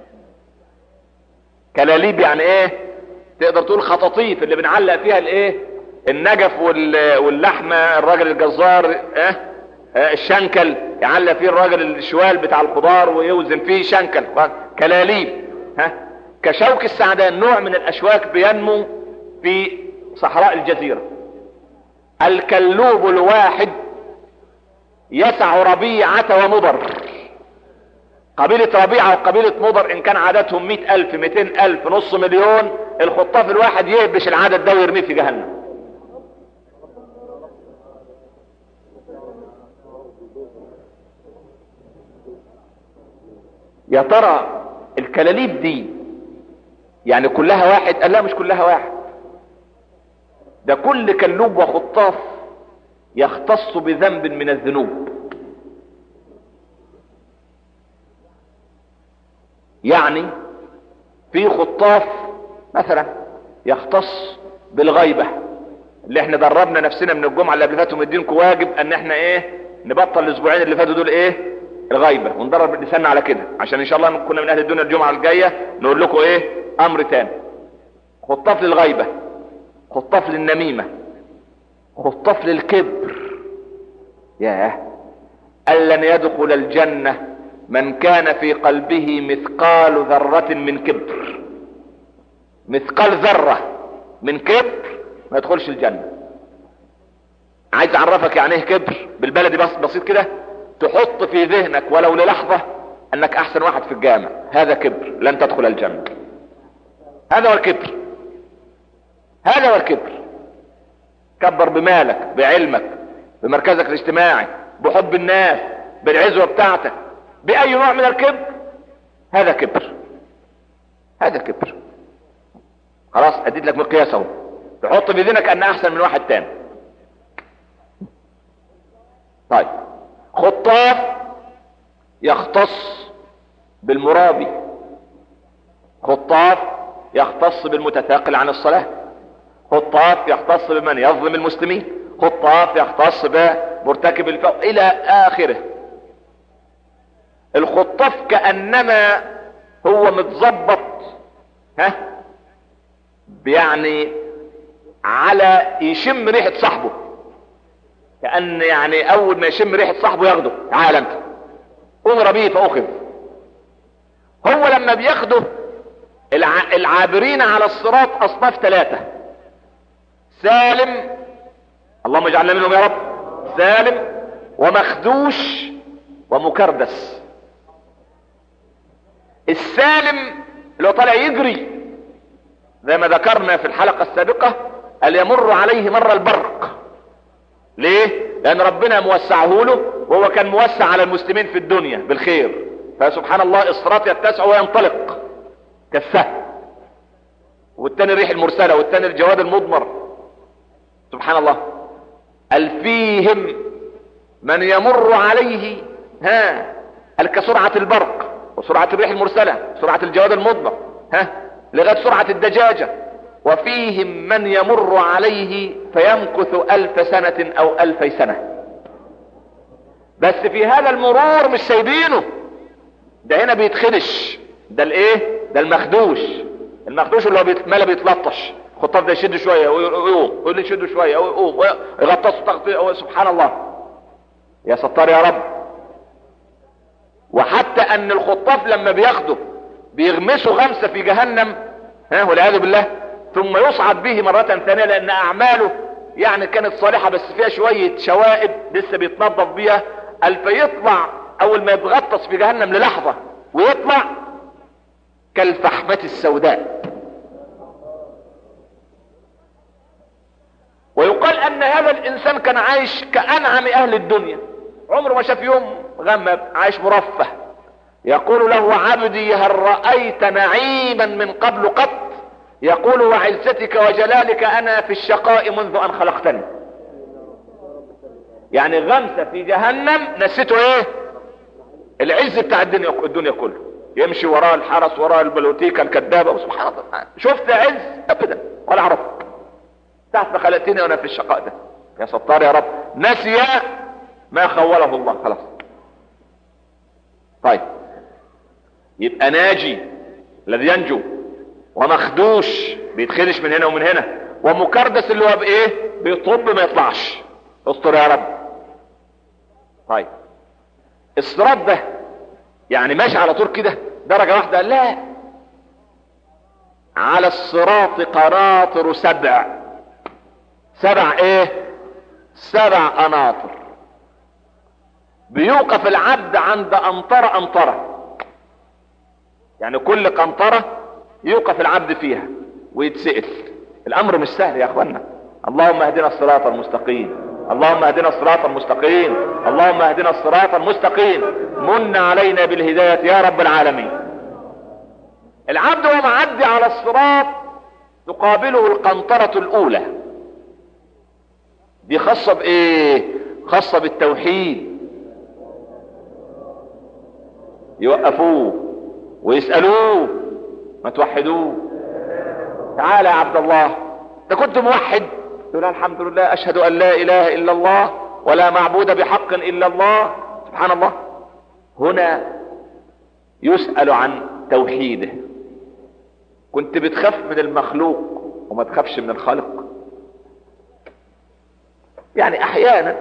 كلاليب يعني ايه؟ تقدر تقول خطاطيف اللي بنعلق فيها الايه، النجف واللحمة. الراجل الجزار الشنكل يعلق فيه الراجل الشوال بتاع الخضار ويوزن فيه شنكل. كلاليب كشوك السعدان، نوع من الاشواك بينمو في صحراء الجزيرة. الكلوب الواحد يسع ربيعة ومضر. قبيلة ربيعة وقبيلة مضر ان كان عددهم 100,000 200,000 نص مليون، الخطاف الواحد يهبش العدد ده ويرميه في جهنم. يا ترى الكلاليب دي يعني كلها واحد؟ قال لا، مش كلها واحد، ده كل كلوب وخطاف يختص بذنب من الذنوب. يعني في خطاف مثلا يختص بالغيبة، اللي احنا دربنا نفسنا من الجمعة اللي قبل فاتوا مدينكم واجب ان احنا نبطل الاسبوعين اللي فاتوا دول الغيبة، وندرب لساننا على كده عشان ان شاء الله كنا من اهل الدنيا الجمعة الجاية نقول لكم امر تاني. خطاف للغيبة، خطاف للنميمة، خطاف للكبر. ياه، أن لن يدخل الجنة من كان في قلبه مثقال ذرة من كبر. مثقال ذرة من كبر ما يدخلش الجنة. عايز اعرفك يعني ايه كبر بالبلدي بسيط كده، تحط في ذهنك ولو للحظة انك احسن واحد في الجامع، هذا كبر، لن تدخل الجنة. هذا هو الكبر، هذا هو الكبر. كبر بمالك، بعلمك، بمركزك الاجتماعي، بحب الناس، بالعزوة بتاعتك، بأي نوع من الكبر، هذا كبر، هذا كبر. خلاص اديت لك مقياس اهو، تحط في ذهنك ان احسن من واحد تاني. طيب، خطاف يختص بالمرابي، خطاف يختص بالمتثاقل عن الصلاة، خطاف يختص بمن يظلم المسلمين، خطاف يختص بمرتكب الفوق الى اخره. الخطاف كأنما هو متظبط يعني على يشم ريحة صاحبه، كأن يعني اول ما يشم ريحة صاحبه ياخده، تعال انت امر به فاخذ. هو لما بياخده العابرين على الصراط اصناف 3: سالم، اللهم اجعلنا منهم يا رب، سالم ومخدوش ومكردس. السالم اللي هو طالع يجري زي ما ذكرنا في الحلقة السابقة، اللي يمر عليه مر البرق. ليه؟ لان ربنا موسعه له، وهو كان موسع على المسلمين في الدنيا بالخير، فسبحان الله الصراط يتسع وينطلق كالسهم، والتاني الريح المرسلة، والتاني الجواد المضمر. سبحان الله. الفيهم من يمر عليه كسرعة البرق، وسرعة الريح المرسلة، سرعة الجواد المضمر، لغاية سرعة الدجاجة. وفيهم من يمر عليه فيمكث 1000 سنة او 2000 سنة. بس في هذا المرور مش سايبينه، ده هنا بيتخدش. ده ده المخدوش. المخدوش اللي هو ماله بيتلطش. الخطاف ده يشد شوية ويقوم، واللي يشد شوية ويقوم ويغطسه تغطية. سبحان الله، يا ستار يا رب. وحتى ان الخطاف لما بياخده بيغمسوا غمسة في جهنم والعياذ بالله، ثم يصعد به مرة ثانية، لان اعماله يعني كانت صالحة بس فيها شوية شوائب لسه بيتنظف بيها. فيطلع اول ما يتغطس في جهنم للحظة ويطلع كالفحمة السوداء. ويقال ان هذا الانسان كان عايش كانعم اهل الدنيا، عمره ما شاف يوم غم، عايش مرفه. يقول له عبدي هل رأيت نعيما من قبل قط؟ يقول وعزتك وجلالك انا في الشقاء منذ ان خلقتني. يعني غمسة في جهنم نسيته العز بتاع الدنيا كله. يمشي وراء الحرس، وراء البلوتيكا الكذابة، وسبحان الله شفت عز ابدا ولا عرف. تحت خلقتني وانا في الشقاء ده، يا ستار يا رب. نسي ما خوله الله، خلاص. طيب، يبقى ناجي الذي ينجو، ومخدوش بيتخدش من هنا ومن هنا، ومكردس اللي هو بيطب ما يطلعش. استر يا رب. طيب، الصراط ده يعني ماشي على طول كده درجة واحدة؟ لا، على الصراط قناطر 7 7 قناطر، بيوقف العبد عند قنطرة، يعني كل قنطرة يوقف العبد فيها ويتسأل. الامر مش سهل يا اخوانا. اللهم اهدنا الصراط المستقيم، اللهم اهدنا الصراط المستقيم، اللهم اهدنا الصراط المستقيم، من علينا بالهداية يا رب العالمين. العبد وهو معدي على الصراط تقابله القنطرة الاولى، دي خاصة بايه؟ خاصة بالتوحيد. يوقفوه ويسألوه ما توحدوه. تعالى يا عبد الله، انت كنت موحد؟ يقول الحمد لله، اشهد ان لا اله الا الله ولا معبود بحق الا الله. سبحان الله. هنا يسأل عن توحيده. كنت بتخاف من المخلوق وما تخافش من الخالق؟ يعني احيانا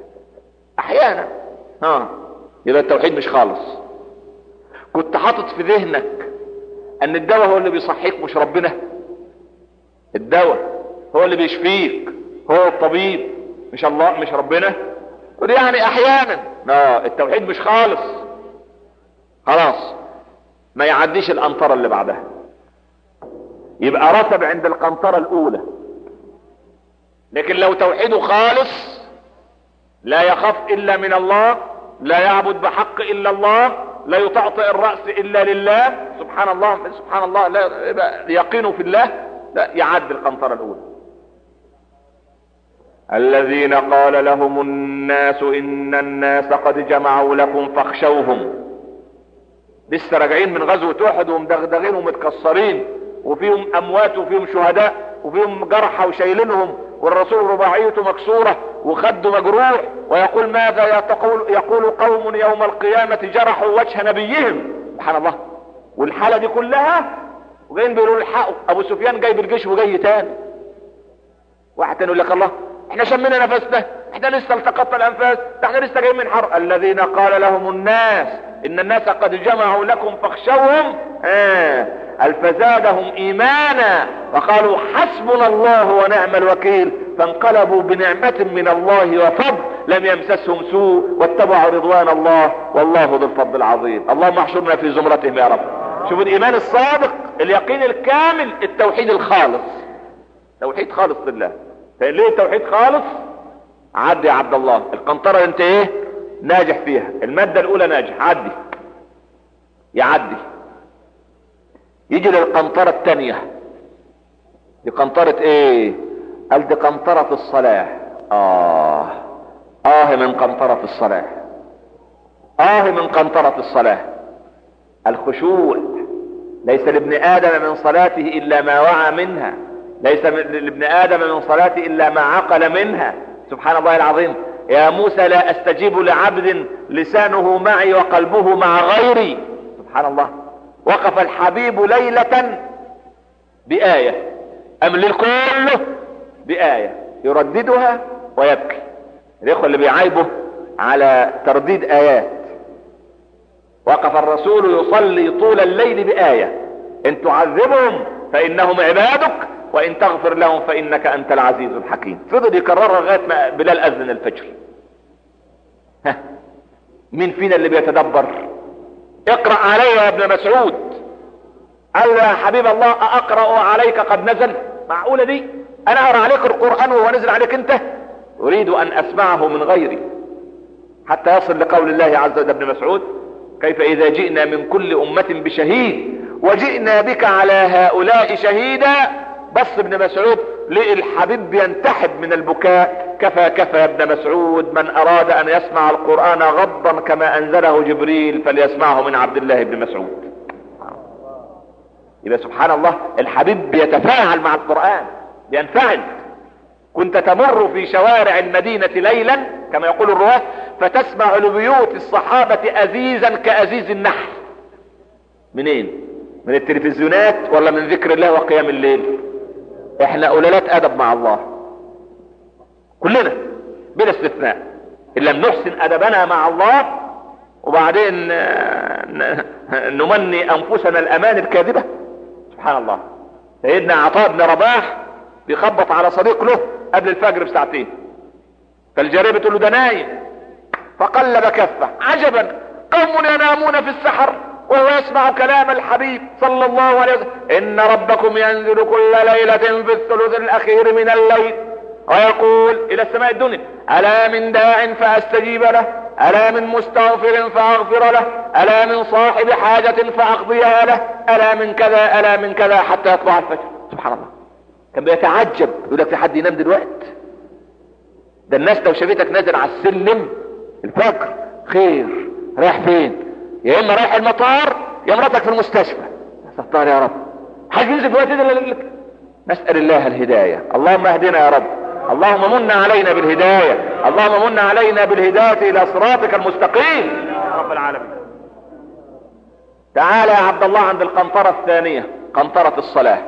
يبقى التوحيد مش خالص. كنت حاطط في ذهنك ان الدواء هو اللي بيصحيك مش ربنا؟ الدواء هو اللي بيشفيك، هو الطبيب مش الله مش ربنا؟ يعني احيانا التوحيد مش خالص. خلاص ما يعديش القنطرة اللي بعدها، يبقى رتب عند القنطرة الاولى. لكن لو توحيده خالص، لا يخاف الا من الله، لا يعبد بحق الا الله، لا يطأطئ الرأس الا لله، سبحان الله سبحان الله، لا يبقى يقينه في الله، لا يعد القنطرة الاولى. الذين قال لهم الناس ان الناس قد جمعوا لكم فاخشوهم. لسه راجعين من غزوة احد ومدغدغين ومتكسرين، وفيهم اموات وفيهم شهداء وفيهم جرحى وشايلينهم، والرسول رباعيته مكسورة وخده مجروح، ويقول ماذا يقول قوم يوم القيامة جرحوا وجه نبيهم. سبحان الله. والحالة دي كلها وجايين بيقولوا الحق، ابو سفيان جاي بالجيش وجاي تاني. واحد تاني يقول لك الله احنا شمينا نفسنا، احنا لسه التقطنا الانفاس، احنا لسه جايين من حرب. الذين قال لهم الناس ان الناس قد جمعوا لكم فاخشوهم فزادهم ايمانا وقالوا حسبنا الله ونعم الوكيل، فانقلبوا بنعمة من الله وفضل لم يمسسهم سوء واتبعوا رضوان الله والله ذو الفضل العظيم. اللهم احشرنا في زمرتهم يا رب. شوفوا الايمان الصادق، اليقين الكامل، التوحيد الخالص، توحيد خالص لله. ليه توحيد خالص؟ عدي يا عبد الله القنطرة انت ايه ناجح فيها، المادة الاولى ناجح، عدي يعدي. يجي للقنطرة الثانية، دي قنطرة ايه؟ قال دي قنطرة الصلاة. من قنطرة الصلاة، من قنطرة الصلاة. الخشوع. ليس لابن ادم من صلاته الا ما وعى منها، ليس لابن ادم من صلاته الا ما عقل منها. سبحان الله العظيم. يا موسى لا استجيب لعبد لسانه معي وقلبه مع غيري. سبحان الله. وقف الحبيب ليلة بآية، أملل كله بآية يرددها ويبكي. الإخوة اللي بيعايبه على ترديد آيات، وقف الرسول يصلي طول الليل بآية، إن تعذبهم فإنهم عبادك وإن تغفر لهم فإنك أنت العزيز الحكيم. فضل يكررها لغاية ما بلال أذن الفجر. مين فينا اللي بيتدبر؟ اقرأ علي يا ابن مسعود. قال يا حبيب الله أقرأ عليك قد نزل؟ معقولة دي؟ أنا أقرأ عليك القرآن وهو نزل عليك أنت؟ أريد أن أسمعه من غيري، حتى يصل لقول الله عز وجل ابن مسعود كيف إذا جئنا من كل أمة بشهيد وجئنا بك على هؤلاء شهيدا. بص ابن مسعود لقي الحبيب ينتحب من البكاء. كفى كفى يا ابن مسعود، من أراد أن يسمع القرآن غضا كما أنزله جبريل فليسمعه من عبد الله بن مسعود. يبقى سبحان الله الحبيب بيتفاعل مع القرآن، بينفعل. كنت تمر في شوارع المدينة ليلا كما يقول الرواة فتسمع لبيوت الصحابة أزيزا كأزيز النحل. منين؟ من التلفزيونات ولا من ذكر الله وقيام الليل؟ احنا قلالات ادب مع الله كلنا بلا استثناء، ان لم نحسن ادبنا مع الله وبعدين نمني انفسنا الامان الكاذبة. سبحان الله. سيدنا عطاء بن رباح بيخبط على صديق له قبل الفجر بساعتين، فالجارية بتقول له ده نايم، فقلب كفه. عجبا، قوم ينامون في السحر وهو يسمع كلام الحبيب صلى الله عليه وسلم: ان ربكم ينزل كل ليلة في الثلث الاخير من الليل ويقول الى السماء الدنيا: الا من داع فاستجيب له، الا من مستغفر فاغفر له، الا من صاحب حاجة فاقضيها له، الا من كذا، الا من كذا، حتى يطلع الفجر. سبحان الله، كان بيتعجب يقول لك في حد ينام دلوقتي؟ ده الناس لو شافتك نازل على السلم الفجر خير، رايح فين؟ يا اما رايح المطار يا مراتك في المستشفى. ستار يا رب، حد ينزل في الوقت ده؟ نسأل الله الهداية. اللهم اهدنا يا رب، اللهم من علينا بالهداية، اللهم من علينا بالهداية الى صراطك المستقيم يا رب العالمين. تعال يا عبد الله عند القنطرة الثانية، قنطرة الصلاة.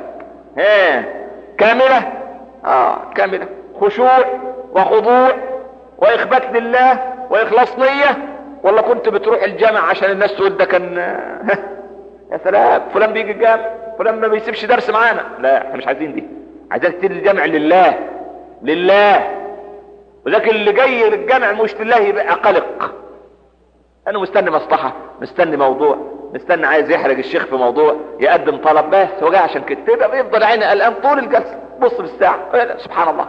كاملة؟ كاملة، خشوع وخضوع واخبات لله واخلاص نية؟ ولا كنت بتروح الجامع عشان الناس تقول ده كان يا سلام فلان بيجي الجامع، فلان ما بيسيبش درس معانا؟ لا، احنا مش عايزين دي، عايزين تيجي الجامع لله، لله. وذاك اللي جاي للجامع مش لله يبقى قلق، انا مستني مصلحة، مستني موضوع، مستني عايز يحرج الشيخ في موضوع، يقدم طلب، بس هو جاي عشان كده. تبقى بيفضل عيني قلقان طول الجلسة، بص في الساعة. سبحان الله،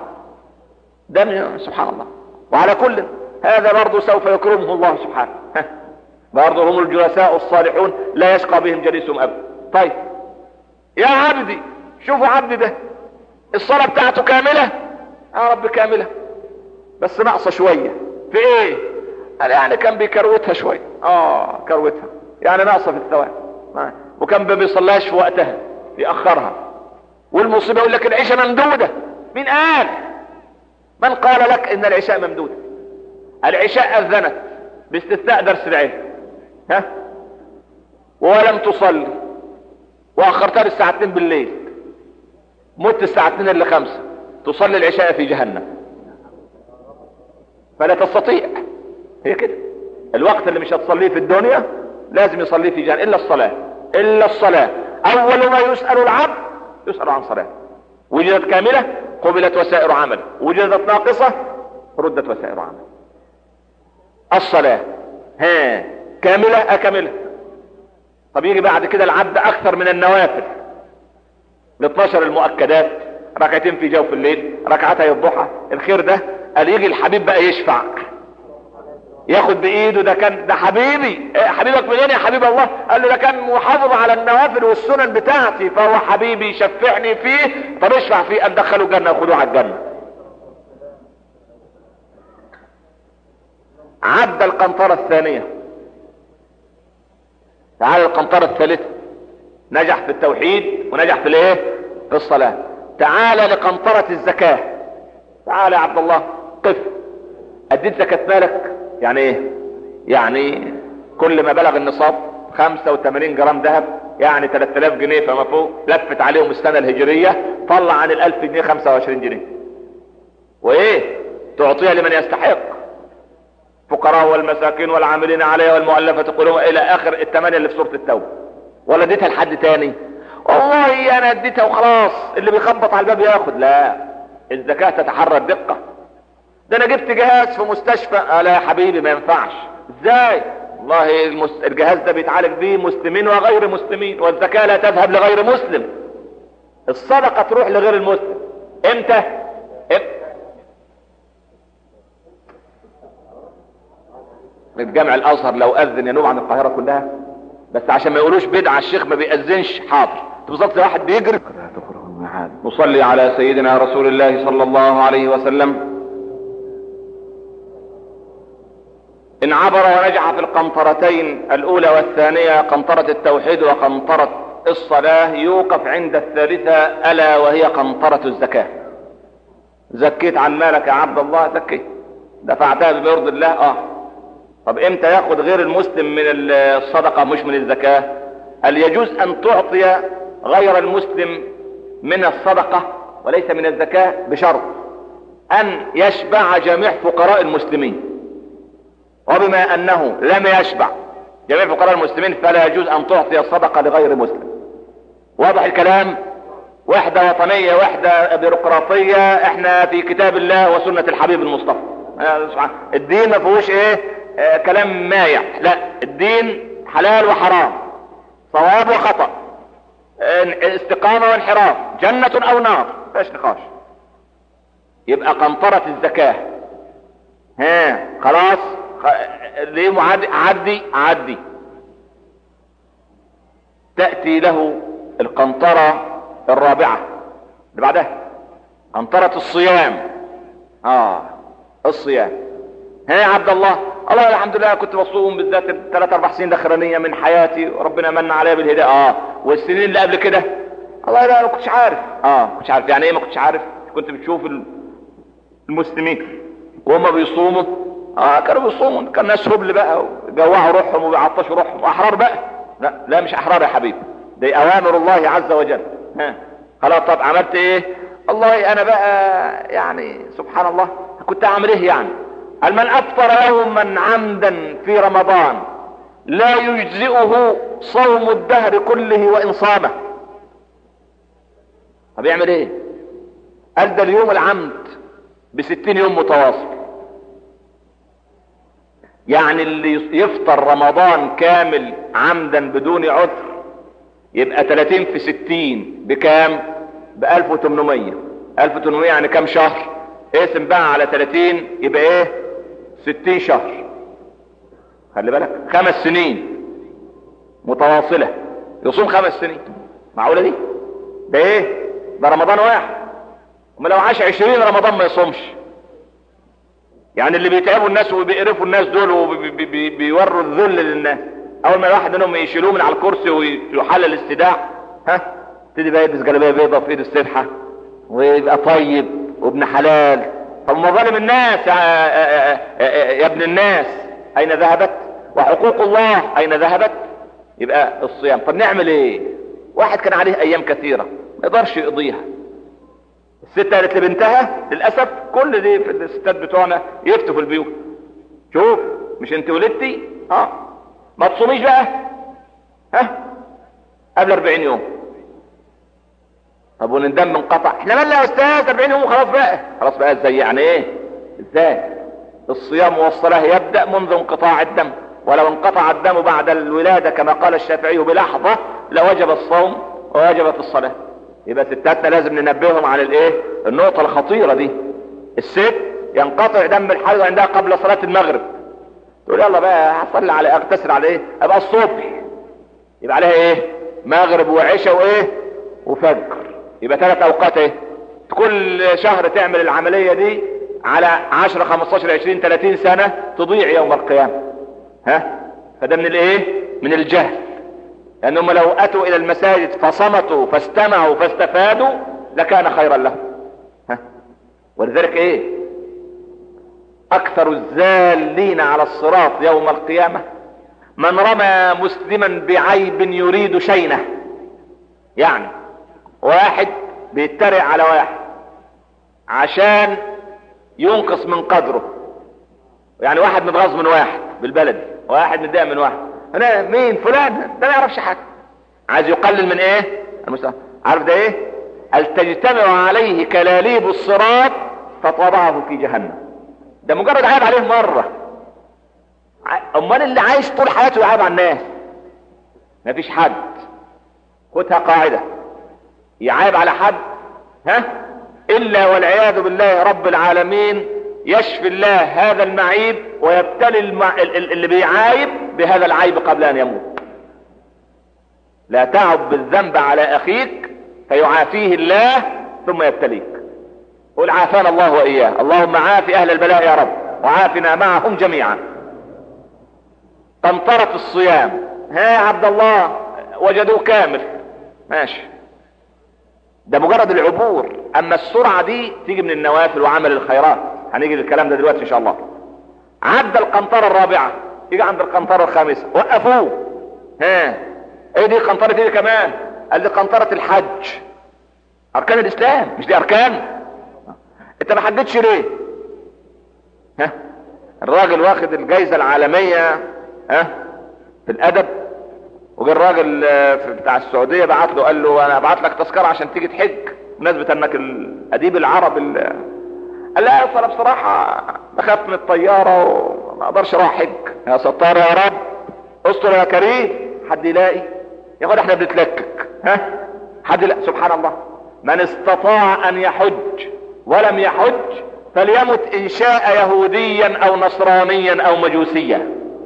ده سبحان الله. وعلى كل هذا برضه سوف يكرمه الله سبحانه، برضه هم الجلساء الصالحون لا يشقى بهم جليسهم ابدا. طيب يا عبدي، شوفوا عبدي ده الصلاة بتاعته كاملة؟ يا رب كاملة، بس ناقصة شوية. في ايه؟ قال يعني كان بيكروتها شوية، كروتها يعني ناقصة في الثواب، وكان ما بيصليهاش في وقتها، بيأخرها. والمصيبة يقول لك العشاء ممدودة. مين قال؟ من قال لك ان العشاء ممدودة؟ العشاء اذنت باستثناء درس العلم، ولم تصلي واخرتها للساعة 2 بالليل، مت الساعة 2 الا 5، تصلي العشاء في جهنم، فلا تستطيع. هي كده، الوقت اللي مش هتصليه في الدنيا لازم يصليه في جهنم، الا الصلاة. الا الصلاة اول ما يسأل العبد يسأل عن صلاة، وجدت كاملة قبلت وسائر عمل، وجدت ناقصة ردت وسائر عمل. الصلاة كاملة؟ كاملة. طب يجي بعد كده العبد اكثر من النوافل، ال 12 المؤكدات، ركعتين في جوف الليل، ركعتي الضحى، الخير ده. قال يجي الحبيب بقى يشفع، ياخد بايده، ده كان ده حبيبي. حبيبك منين يا حبيب الله؟ قال له ده كان محافظ على النوافل والسنن بتاعتي، فهو حبيبي شفعني فيه، طب اشفع فيه ان دخلوا الجنة وخدوه على الجنة. عدى القنطرة الثانية، تعال القنطرة الثالثة. نجح في التوحيد ونجح في الايه؟ في الصلاة. تعال لقنطرة الزكاة. تعال يا عبد الله، قف. اديت زكاة مالك يعني ايه؟ يعني كل ما بلغ النصاب 85 جرام ذهب، يعني 3000 جنيه فما فوق، لفت عليهم السنة الهجرية، طلع عن ال1000 جنيه 25 جنيه، وايه؟ تعطيها لمن يستحق، فقراء والمساكين والعاملين عليها والمؤلفة قلوبهم الى اخر الثمانية اللي في سورة التوبة. ولا اديتها لحد تاني؟ والله انا اديتها وخلاص، اللي بيخبط على الباب ياخد. لا، الزكاة تتحرى الدقة. ده انا جبت جهاز في مستشفى. لا يا حبيبي ما ينفعش. ازاي؟ والله الجهاز ده بيتعالج بيه مسلمين وغير مسلمين، والزكاة لا تذهب لغير مسلم، الصدقة تروح لغير المسلم. امتى؟ الجامع الازهر لو اذن ينوب عن القاهرة كلها، بس عشان ما يقولوش بدعة الشيخ ما بيأذنش. حاضر، بالظبط واحد بيجري. نصلي على سيدنا رسول الله صلى الله عليه وسلم. ان عبر ونجح في القنطرتين الاولى والثانية، قنطرة التوحيد وقنطرة الصلاة، يوقف عند الثالثة الا وهي قنطرة الزكاة. زكيت عن مالك يا عبد الله؟ زكيت، دفعتها بمرض الله. طب امتى ياخد غير المسلم من الصدقة مش من الزكاة؟ هل يجوز ان تعطي غير المسلم من الصدقة وليس من الزكاة، بشرط ان يشبع جميع فقراء المسلمين. وبما انه لم يشبع جميع فقراء المسلمين فلا يجوز ان تعطي الصدقة لغير مسلم. واضح الكلام؟ وحدة وطنية، وحدة بيروقراطية، احنا في كتاب الله وسنة الحبيب المصطفى. الدين ما فيهوش ايه كلام مايع، لا الدين حلال وحرام، صواب وخطأ، استقامة وانحراف، جنة او نار، مفيش نقاش. يبقى قنطرة الزكاة خلاص ليه عدي تأتي له القنطرة الرابعة اللي بعدها قنطرة الصيام. الصيام. يا عبد الله الحمد لله كنت بصوم بالذات 3-4 سنين الاخرانيه من حياتي وربنا من عليا بالهدايه. والسنين اللي قبل كده الله لا ما كنتش عارف. كنتش عارف يعني ايه ما كنتش عارف. كنت بتشوف المسلمين وهم بيصوموا كانوا بيصوموا كان ناس هبل بقى وجوعوا روحهم وبيعطشوا روحهم احرار بقى. لا مش احرار يا حبيبي، دي اوامر الله عز وجل. خلاص طب عملت ايه؟ والله انا بقى يعني سبحان الله كنت اعمل ايه يعني؟ قال من افطر يوما عمدا في رمضان لا يجزئه صوم الدهر كله وان صامه. طب يعمل ايه؟ قال ده اليوم العمد ب60 يوم متواصل، يعني اللي يفطر رمضان كامل عمدا بدون عذر يبقى 30 في 60 بكام؟ ب1800. 1800 يعني كام شهر؟ اقسم بقى على 30 يبقى ايه؟ 60 شهر. خلي بالك 5 سنين متواصلة يصوم 5 سنين. معقولة دي؟ ده ايه؟ ده رمضان واحد. وما لو عاش 20 رمضان ما يصومش. يعني اللي بيتعبوا الناس وبيقرفوا الناس دول وبيوروا الذل للناس، اول ما واحد منهم يشيلوه من على الكرسي ويحلل الاستداع تبتدي بقى يلبس جلابيه بيضاء في ايده السبحه ويبقى طيب وابن حلال. طب مظالم الناس يا ابن الناس اين ذهبت؟ وحقوق الله اين ذهبت؟ يبقى الصيام. طب نعمل ايه؟ واحد كان عليه ايام كثيره ما يقدرش يقضيها. الست قالت لبنتها للاسف كل دي في الستات بتوعنا يفتوا في البيوت. شوف مش انت ولدتي ما تصوميش بقى قبل 40 يوم. طب والدم انقطع؟ احنا مالنا يا استاذ 40 يوم خلاص بقى ازاي يعني ايه؟ ازاي؟ الصيام والصلاة يبدأ منذ انقطاع الدم، ولو انقطع الدم بعد الولادة كما قال الشافعي بلحظة لوجب الصوم ووجبت الصلاة. يبقى ستاتنا لازم ننبههم على الايه؟ النقطة الخطيرة دي. الست ينقطع دم الحيض عندها قبل صلاة المغرب، تقول يلا بقى هصلي على اغتسل على ايه؟ ابقى الصبح يبقى عليها ايه؟ مغرب وعشاء وايه؟ وفجر. يبقى 3 اوقات ايه؟ كل شهر تعمل العملية دي على 10 15 20 30 سنة تضيع يوم القيامة. فده من الايه؟ من الجهل. لانهم لو اتوا الى المساجد فصمتوا فاستمعوا فاستفادوا لكان خيرا لهم. ولذلك ايه؟ اكثر الزالين على الصراط يوم القيامة من رمى مسلما بعيب يريد شينه. يعني واحد بيتريق على واحد عشان ينقص من قدره. يعني واحد متغاظ من واحد بالبلد، واحد متضايق من واحد، انا مين فلان ده ما يعرفش حاجه، عايز يقلل من ايه؟ المستوى. عارف ده ايه؟ هل تجتمع عليه كلاليب الصراط فطبعه في جهنم. ده مجرد عيب عليه مره. امال اللي عايش طول حياته يعيب على الناس؟ مفيش حد. خدها قاعده، يعيب على حد الا والعياذ بالله رب العالمين يشفي الله هذا المعيب ويبتلي اللي بيعايب بهذا العيب قبل ان يموت. لا تعب بالذنب على اخيك فيعافيه الله ثم يبتليك. قل عافانا الله واياه. اللهم عافي اهل البلاء يا رب وعافنا معهم جميعا. قنطرة الصيام. يا عبد الله وجدوه كامل ماشي، ده مجرد العبور. اما السرعة دي تيجي من النوافل وعمل الخيرات. هنيجي للكلام ده دلوقتي ان شاء الله. عدى القنطرة الرابعة يجي عند القنطرة الخامسة وقفوه. ايه دي قنطرة ايه كمان؟ قال دي قنطرة الحج، اركان الاسلام. مش دي اركان؟ انت ما حجتش ليه؟ الراجل واخد الجايزة العالمية في الادب، وجا الراجل بتاع السعودية بعت له قال له انا ابعت لك تذكرة عشان تيجي تحج بمناسبة انك الاديب العربي قال لا يا أصل بصراحة بخاف من الطيارة وما اقدرش اروح حج. يا ستار يا رب، استر يا كريم. حد يلاقي ياخد احنا بنتلكك، حد يلاقي. سبحان الله. من استطاع ان يحج ولم يحج فليمت ان شاء يهوديا او نصرانيا او مجوسيا.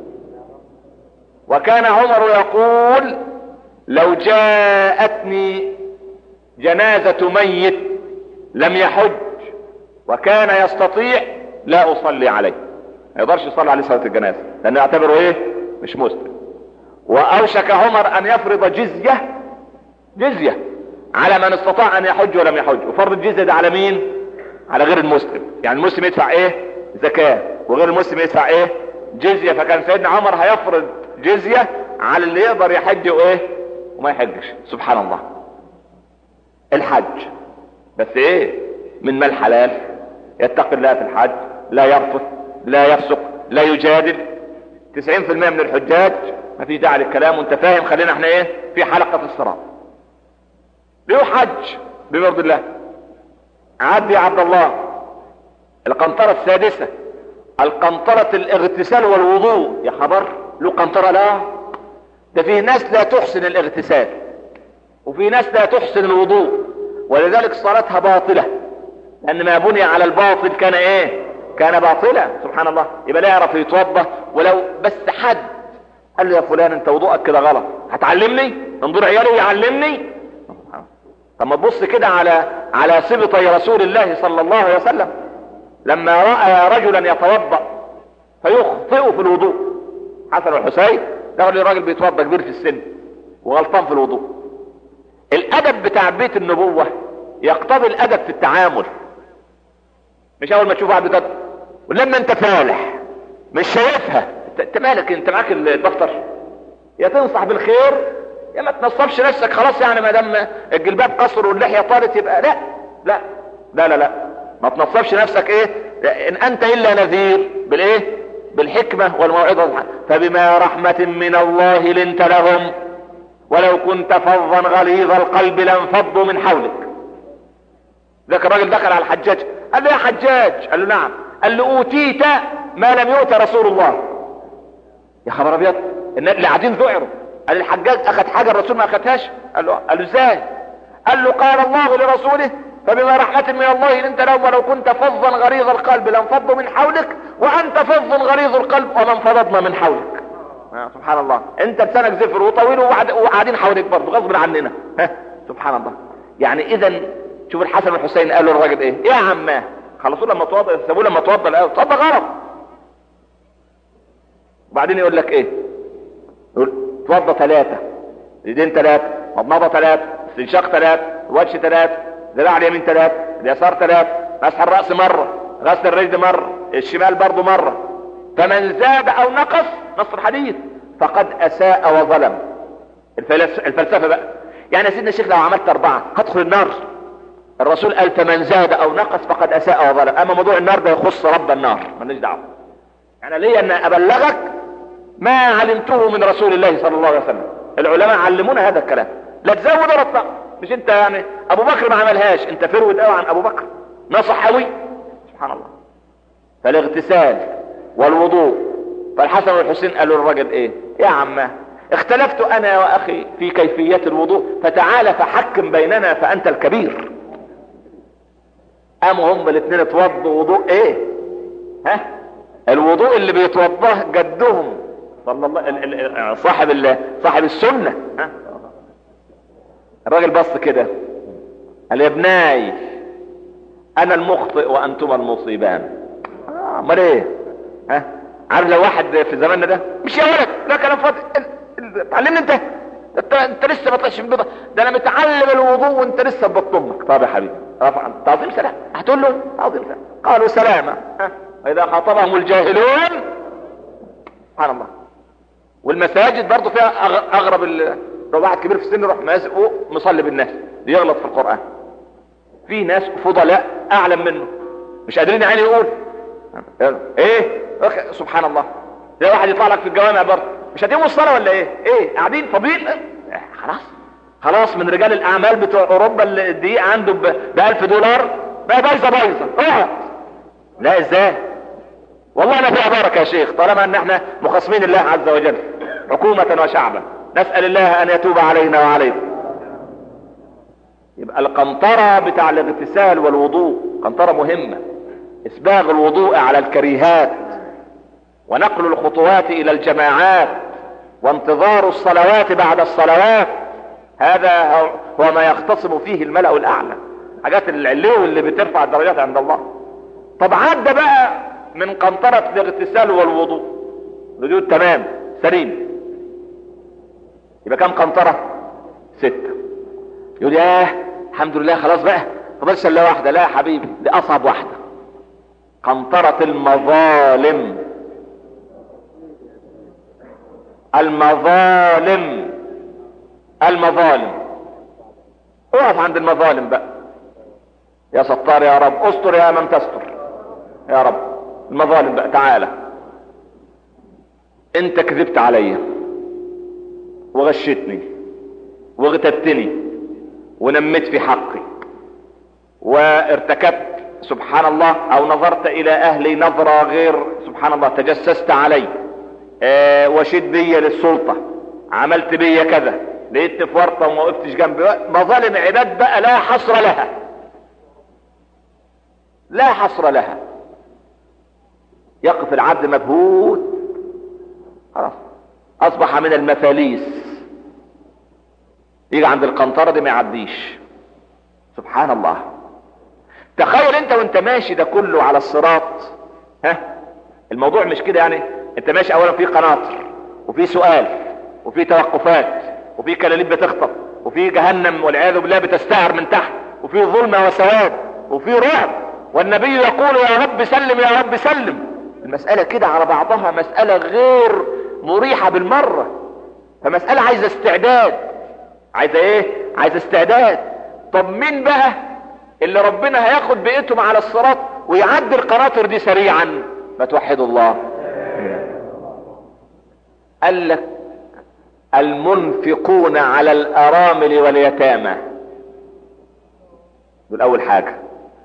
وكان عمر يقول لو جاءتني جنازة ميت لم يحج وكان يستطيع لا اصلي عليه. ما يقدرش يصلي عليه صلاة الجنازة لانه يعتبره ايه؟ مش مسلم. واوشك عمر ان يفرض جزية على من استطاع ان يحج ولم يحج. وفرض الجزية ده على مين؟ على غير المسلم. يعني المسلم يدفع ايه؟ زكاة، وغير المسلم يدفع ايه؟ جزية. فكان سيدنا عمر هيفرض جزية على اللي يقدر يحج وايه وما يحجش. سبحان الله. الحج بس ايه؟ من مال حلال، يتقي الله في الحج، لا يرفث لا يفسق لا يجادل. 90% من الحجاج ما في داعي للكلام وانت فاهم. خلينا احنا ايه؟ في حلقة الصراط. له حج بمرض الله. عدي يا عبد الله القنطرة السادسة، القنطرة الاغتسال والوضوء. يا خبر، له قنطرة؟ لا، ده فيه ناس لا تحسن الاغتسال وفي ناس لا تحسن الوضوء، ولذلك صلاتها باطلة، لان ما بني على الباطل كان ايه؟ كان باطلا. سبحان الله. يبقى لا يعرف يتوضا. ولو بس حد قال له يا فلان انت وضوءك كده غلط، هتعلمني؟ انظر عيالي يعلمني. طب ما تبص كده على سبطي رسول الله صلى الله عليه وسلم لما راى رجلا يتوضا فيخطئ في الوضوء. حسن والحسين ده الراجل بيتوضا كبير في السن وغلطان في الوضوء. الادب بتاع بيت النبوة يقتضي الادب في التعامل. مش اول ما تشوف واحد بتضرب ولما انت فالح مش شايفها، انت مالك؟ انت معاك الدفتر؟ يا تنصح بالخير يا ما تنصبش نفسك. خلاص يعني ما دام الجلباب قصر واللحيه طالت يبقى لا لا لا لا لا، ما تنصبش نفسك. ايه ان انت الا نذير بالايه؟ بالحكمه والموعظه. فبما رحمه من الله لنت لهم ولو كنت فظا غليظ القلب لانفضوا من حولك. ذاك الراجل دخل على الحجاج قال له يا حجاج، قال له نعم، قال له اوتيت ما لم يؤت رسول الله. يا خبر ابيض، اللي قاعدين ذعروا. قال الحجاج اخذ حاجه الرسول ما اخذهاش. قال له ازاي؟ قال له قال الله لرسوله فبما رحمة من الله لنت لهم ولو كنت فظا غليظ القلب لانفضوا من حولك وانت فظ غليظ القلب وما انفضضنا من حولك. سبحان الله. انت لسانك زفر وطويل وقاعدين حواليك برضه غصب عننا. سبحان الله. يعني اذا شوف الحسن والحسين قالوا للراجل ايه؟ يا عماه خلصوا لما توضى، سابوه لما توضى الاول، توضى غلط. وبعدين يقول لك ايه؟ يقول توضى 3، ايدين 3، مضمضه 3، استنشاق 3، وجه 3، ذراع اليمين 3، اليسار 3، مسح الراس مره، غسل الرجل مره، الشمال برضه مره. فمن زاد او نقص، نص الحديث، فقد اساء وظلم. الفلسفه بقى يعني يا سيدنا الشيخ لو عملت 4 هدخل النار. الرسول قال فمن زاد او نقص فقد اساء وظلم. اما موضوع النار ده يخص رب النار، مالناش دعوه. يعني ليه ان ابلغك ما علمته من رسول الله صلى الله عليه وسلم. العلماء علمونا هذا الكلام، لا تزود ولا تنقص. مش انت يعني ابو بكر ما عملهاش، انت فرود قوي عن ابو بكر، نصح قوي. سبحان الله. فالاغتسال والوضوء. فالحسن والحسين قالوا للرجل ايه؟ يا عماه اختلفت انا واخي في كيفية الوضوء فتعال فحكم بيننا فانت الكبير. قاموا هم الاثنين اتوضوا وضوء ايه؟ الوضوء اللي بيتوضاه جدهم صلى الله صاحب السنة. الراجل بص كده قال يا ابناي انا المخطئ وانتما المصيبان. امال ايه؟ عارف لو واحد في زماننا ده مش يا ولد لا كلام فاضي، تعلمني انت لسه ما طلعش من البيضه، ده انا متعلم الوضوء وانت لسه ببطن امك. طب يا حبيبي رفعا تعظيم سلام. هتقول له تعظيم سلام. قالوا سلاما. واذا خاطبهم الجاهلون. سبحان الله. والمساجد برضه فيها اغرب لو واحد كبير في السن يروح ماسك مصلي بالناس يغلط في القران. في ناس فضلاء اعلم منه مش قادرين يعني يقول ايه. سبحان الله. زي واحد يطلع لك في الجوامع برضه مش هتقوموا الصلاه ولا ايه قاعدين فاضيين. خلاص من رجال الاعمال بتوع اوروبا اللي الدقيقه عنده ب$1000 بقى بايظه. لا ازاي؟ والله انا فيها بركه يا شيخ، طالما ان احنا مخاصمين الله عز وجل حكومه وشعبا، نسال الله ان يتوب علينا وعليكم. يبقى القنطره بتاع الاغتسال والوضوء قنطره مهمه، اسباغ الوضوء على الكريهات، ونقل الخطوات الى الجماعات، وانتظار الصلوات بعد الصلوات، هذا هو ما يختصم فيه الملأ الاعلى، حاجات العلو اللي بترفع الدرجات عند الله. طب عدى بقى من قنطرة الاغتسال والوضوء، الوجود تمام سليم، يبقى كم قنطرة؟ 6. يقول ياه الحمد لله خلاص بقى فضلش الا واحدة. لا يا حبيبي، دي اصعب واحدة، قنطرة المظالم. المظالم اقف عند المظالم بقى، يا ستار يا رب، استر يا من تستر يا رب. المظالم بقى، تعالى انت كذبت عليا وغشتني واغتبتني ونمت في حقي وارتكبت سبحان الله، او نظرت الى اهلي نظرة غير سبحان الله، تجسست علي، وشيت بيا للسلطة، عملت بيا كذا، لقيت في ورطة وما وقفتش جنبي. مظالم عباد بقى لا حصر لها، لا حصر لها. يقف العبد مبهوت، خلاص اصبح من المفاليس، يجي عند القنطرة دي ما يعديش. سبحان الله. تخيل انت وانت ماشي ده كله على الصراط، الموضوع مش كده يعني، انت ماشي اولا في قناطر وفي سؤال وفي توقفات وفي كلاليب بتخطف وفي جهنم والعياذ بالله بتستعر من تحت وفي ظلمة وسواد وفي رعب، والنبي يقول يا رب سلم يا رب سلم. المسألة كده على بعضها مسألة غير مريحة بالمرة، فمسألة عايزة استعداد. عايزة ايه؟ عايزة استعداد. طب مين بقى اللي ربنا هياخد بقيتهم على الصراط ويعدي القناطر دي سريعا؟ ما توحدوا الله. قال لك المنفقون على الارامل واليتامى، دول اول حاجة.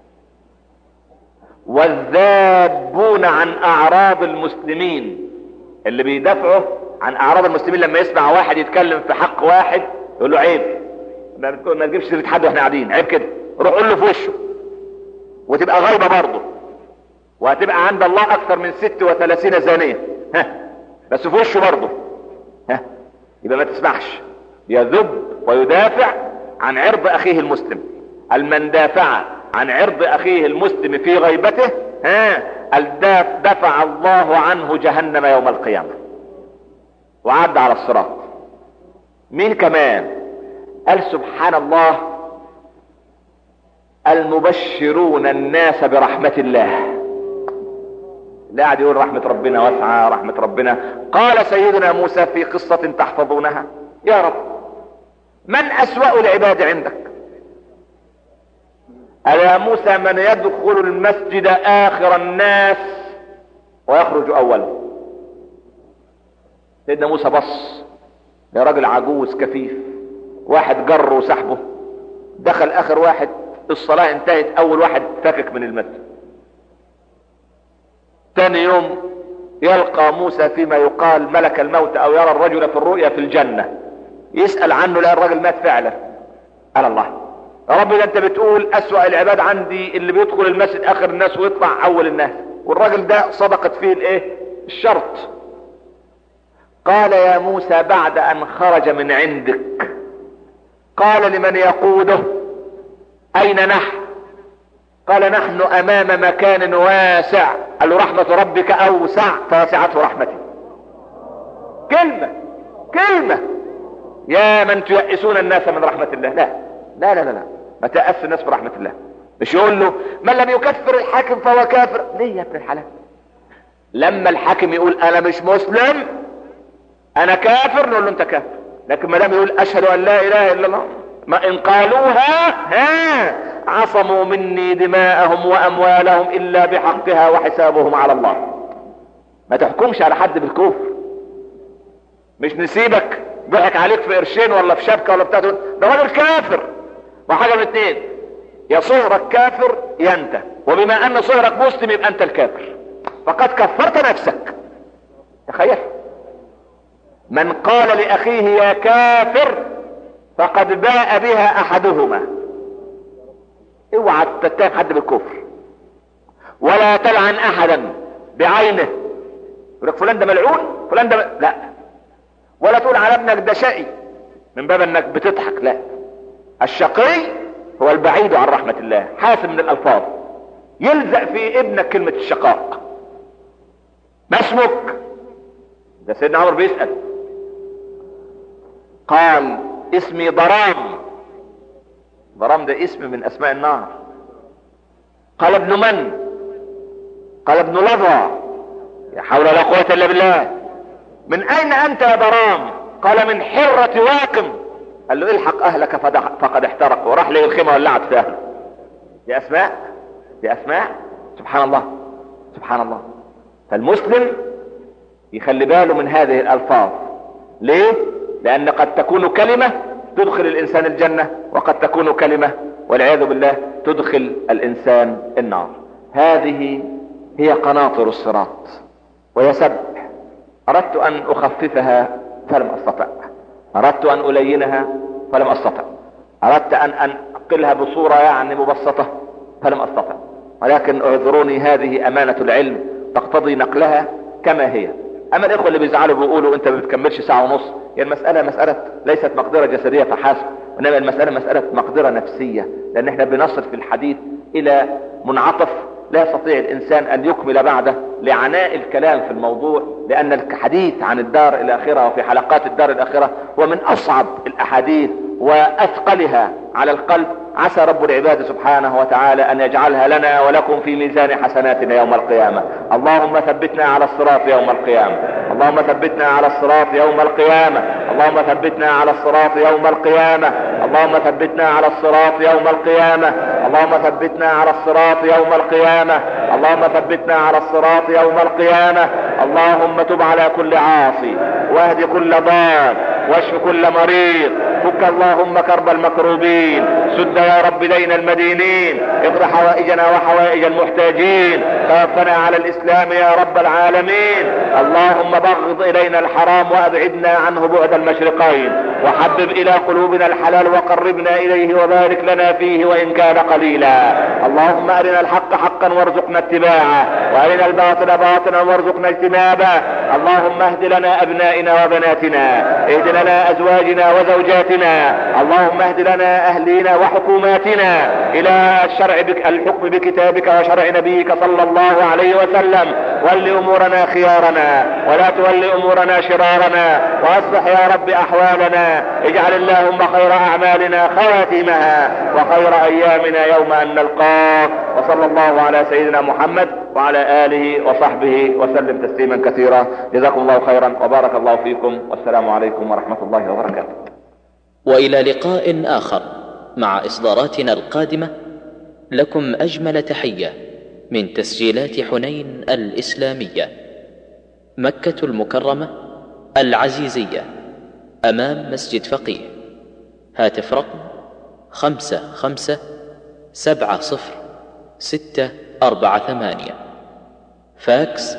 والذابون عن اعراض المسلمين، اللي بيدافعوا عن اعراض المسلمين، لما يسمع واحد يتكلم في حق واحد يقول له عيب، ما تجيبش سيرة حد واحنا قاعدين، عيب كده، روح قول له في وشه، وتبقى غايبة برضه، وهتبقى عند الله اكثر من 36 زانية، بس في وشه برضه، يبقى ما تسمعش. يذب ويدافع عن عرض اخيه المسلم. المن دافع عن عرض اخيه المسلم في غيبته دفع الله عنه جهنم يوم القيامة وعد على الصراط. مين كمان؟ قال سبحان الله المبشرون الناس برحمة الله. لا قاعد يقول رحمة ربنا واسعة، رحمة ربنا. قال سيدنا موسى في قصة تحفظونها: يا رب من أسوأ العباد عندك؟ قال يا موسى: من يدخل المسجد آخر الناس ويخرج أولا. سيدنا موسى بص يا راجل عجوز كفيف، واحد جر وسحبه، دخل آخر واحد، الصلاة انتهت، أول واحد فكك من المسجد. ثاني يوم يلقى موسى فيما يقال ملك الموت، او يرى الرجل في الرؤيا في الجنة، يسأل عنه، لا الرجل مات فعلا. قال الله يا رب ده انت بتقول اسوأ العباد عندي اللي بيدخل المسجد اخر الناس ويطلع اول الناس، والراجل ده صدقت فيه الايه؟ الشرط. قال يا موسى بعد ان خرج من عندك، قال لمن يقوده: اين نحن؟ قال: نحن امام مكان واسع. قال له: رحمة ربك اوسع فوسعته رحمتي. كلمة يا من تيأسون الناس من رحمة الله. لا ما تأس الناس برحمة الله. مش يقول له من لم يكفر الحاكم فهو كافر. ليه يا ابن الحلال؟ لما الحاكم يقول انا مش مسلم انا كافر، نقول له انت كافر. لكن ما دام يقول اشهد ان لا اله الا الله، ما ان قالوها عصموا مني دماءهم واموالهم الا بحقها وحسابهم على الله. ما تحكمش على حد بالكفر. مش نسيبك ضحك عليك في قرشين ولا في شبكة ولا بتاع، ده راجل كافر. وحاجة من اتنين: يا صهرك كافر يا انت، وبما ان صهرك مسلم يبقى انت الكافر، فقد كفرت نفسك. تخيل، من قال لاخيه يا كافر فقد باء بها احدهما. اوعى تتهم حد بالكفر، ولا تلعن احدا بعينه، يقول لك فلان ده ملعون، فلان ده لا، ولا تقول على ابنك ده شقي من باب انك بتضحك، لا. الشقي هو البعيد عن رحمة الله. حاسب من الالفاظ، يلزق في ابنك كلمة الشقاء. ما اسمك؟ ده سيدنا عمر بيسأل، قال اسمي ضرام. ضرام ده اسم من اسماء النار. قال ابن من؟ قال ابن لظى. لا حول ولا قوة الا بالله. من اين انت يا ضرام؟ قال من حرة واقم. قال له الحق اهلك فقد احترق، وراح لي الخيمة ولعت في اهله. دي اسماء، دي اسماء. سبحان الله، سبحان الله. فالمسلم يخلي باله من هذه الالفاظ. ليه؟ لان قد تكون كلمة تدخل الانسان الجنة، وقد تكون كلمة والعياذ بالله تدخل الانسان النار. هذه هي قناطر الصراط، وهي سبع. اردت ان اخففها فلم استطع، اردت ان الينها فلم استطع، اردت ان انقلها بصورة يعني مبسطة فلم استطع، ولكن اعذروني، هذه امانة العلم تقتضي نقلها كما هي. اما الاخوة اللي بيزعلوا بيقولوا انت ما بتكملش ساعة ونص، يعني المسألة مسألة ليست مقدرة جسدية فحسب، انما المسألة مسألة مقدرة نفسية، لان احنا بنصل في الحديث الى منعطف لا يستطيع الانسان ان يكمل بعده لعناء الكلام في الموضوع، لان الحديث عن الدار الاخرة وفي حلقات الدار الاخرة ومن اصعب الاحاديث واثقلها على القلب. عسى رب العباد سبحانه وتعالى ان يجعلها لنا ولكم في ميزان حسناتنا يوم القيامة. اللهم ثبتنا على الصراط يوم القيامة، اللهم ثبتنا على الصراط يوم القيامة، اللهم ثبتنا على الصراط يوم القيامة، اللهم ثبتنا على الصراط يوم القيامة، اللهم ثبتنا على الصراط يوم القيامة، اللهم ثبتنا على الصراط يوم القيامة. اللهم تب على كل عاصي، واهد كل ضال، واشف كل مريض، فك اللهم كرب المكروبين، سد يا رب دين المدينين، اقض حوائجنا وحوائج المحتاجين، توفنا على الاسلام يا رب العالمين. اللهم بغض الينا الحرام وابعدنا عنه بعد المشرقين، وحبب الى قلوبنا الحلال وقربنا اليه وبارك لنا فيه وان كان قليلا. اللهم ارنا الحق حقا وارزقنا اتباعه، وارنا الباطل باطلا وارزقنا اجتنابه. اللهم اهد لنا ابنائنا وبناتنا، اهد لنا ازواجنا وزوجاتنا، اللهم اهد لنا اهلينا وحكوماتنا الى الحكم بكتابك وشرع نبيك صلى الله عليه وسلم. ول امورنا خيارنا ولا تول امورنا شرارنا، واصلح يا رب احوالنا. اجعل اللهم خير اعمالنا خواتمها، وخير ايامنا يوم ان نلقاك. وصلى الله على سيدنا محمد وعلى اله وصحبه وسلم تسليما كثيرا. جزاكم الله خيرا وبارك الله فيكم، والسلام عليكم ورحمة الله وبركاته. وإلى لقاء آخر مع إصداراتنا القادمة. لكم أجمل تحية من تسجيلات حنين الإسلامية، مكة المكرمة العزيزية، أمام مسجد فقيه. هاتف رقم 55700648، فاكس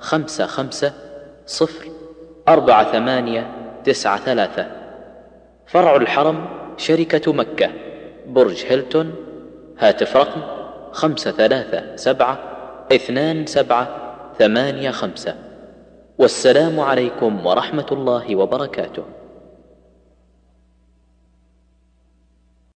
55048893. فرع الحرم شركة مكة، برج هيلتون. هاتف رقم 5372785. والسلام عليكم ورحمة الله وبركاته.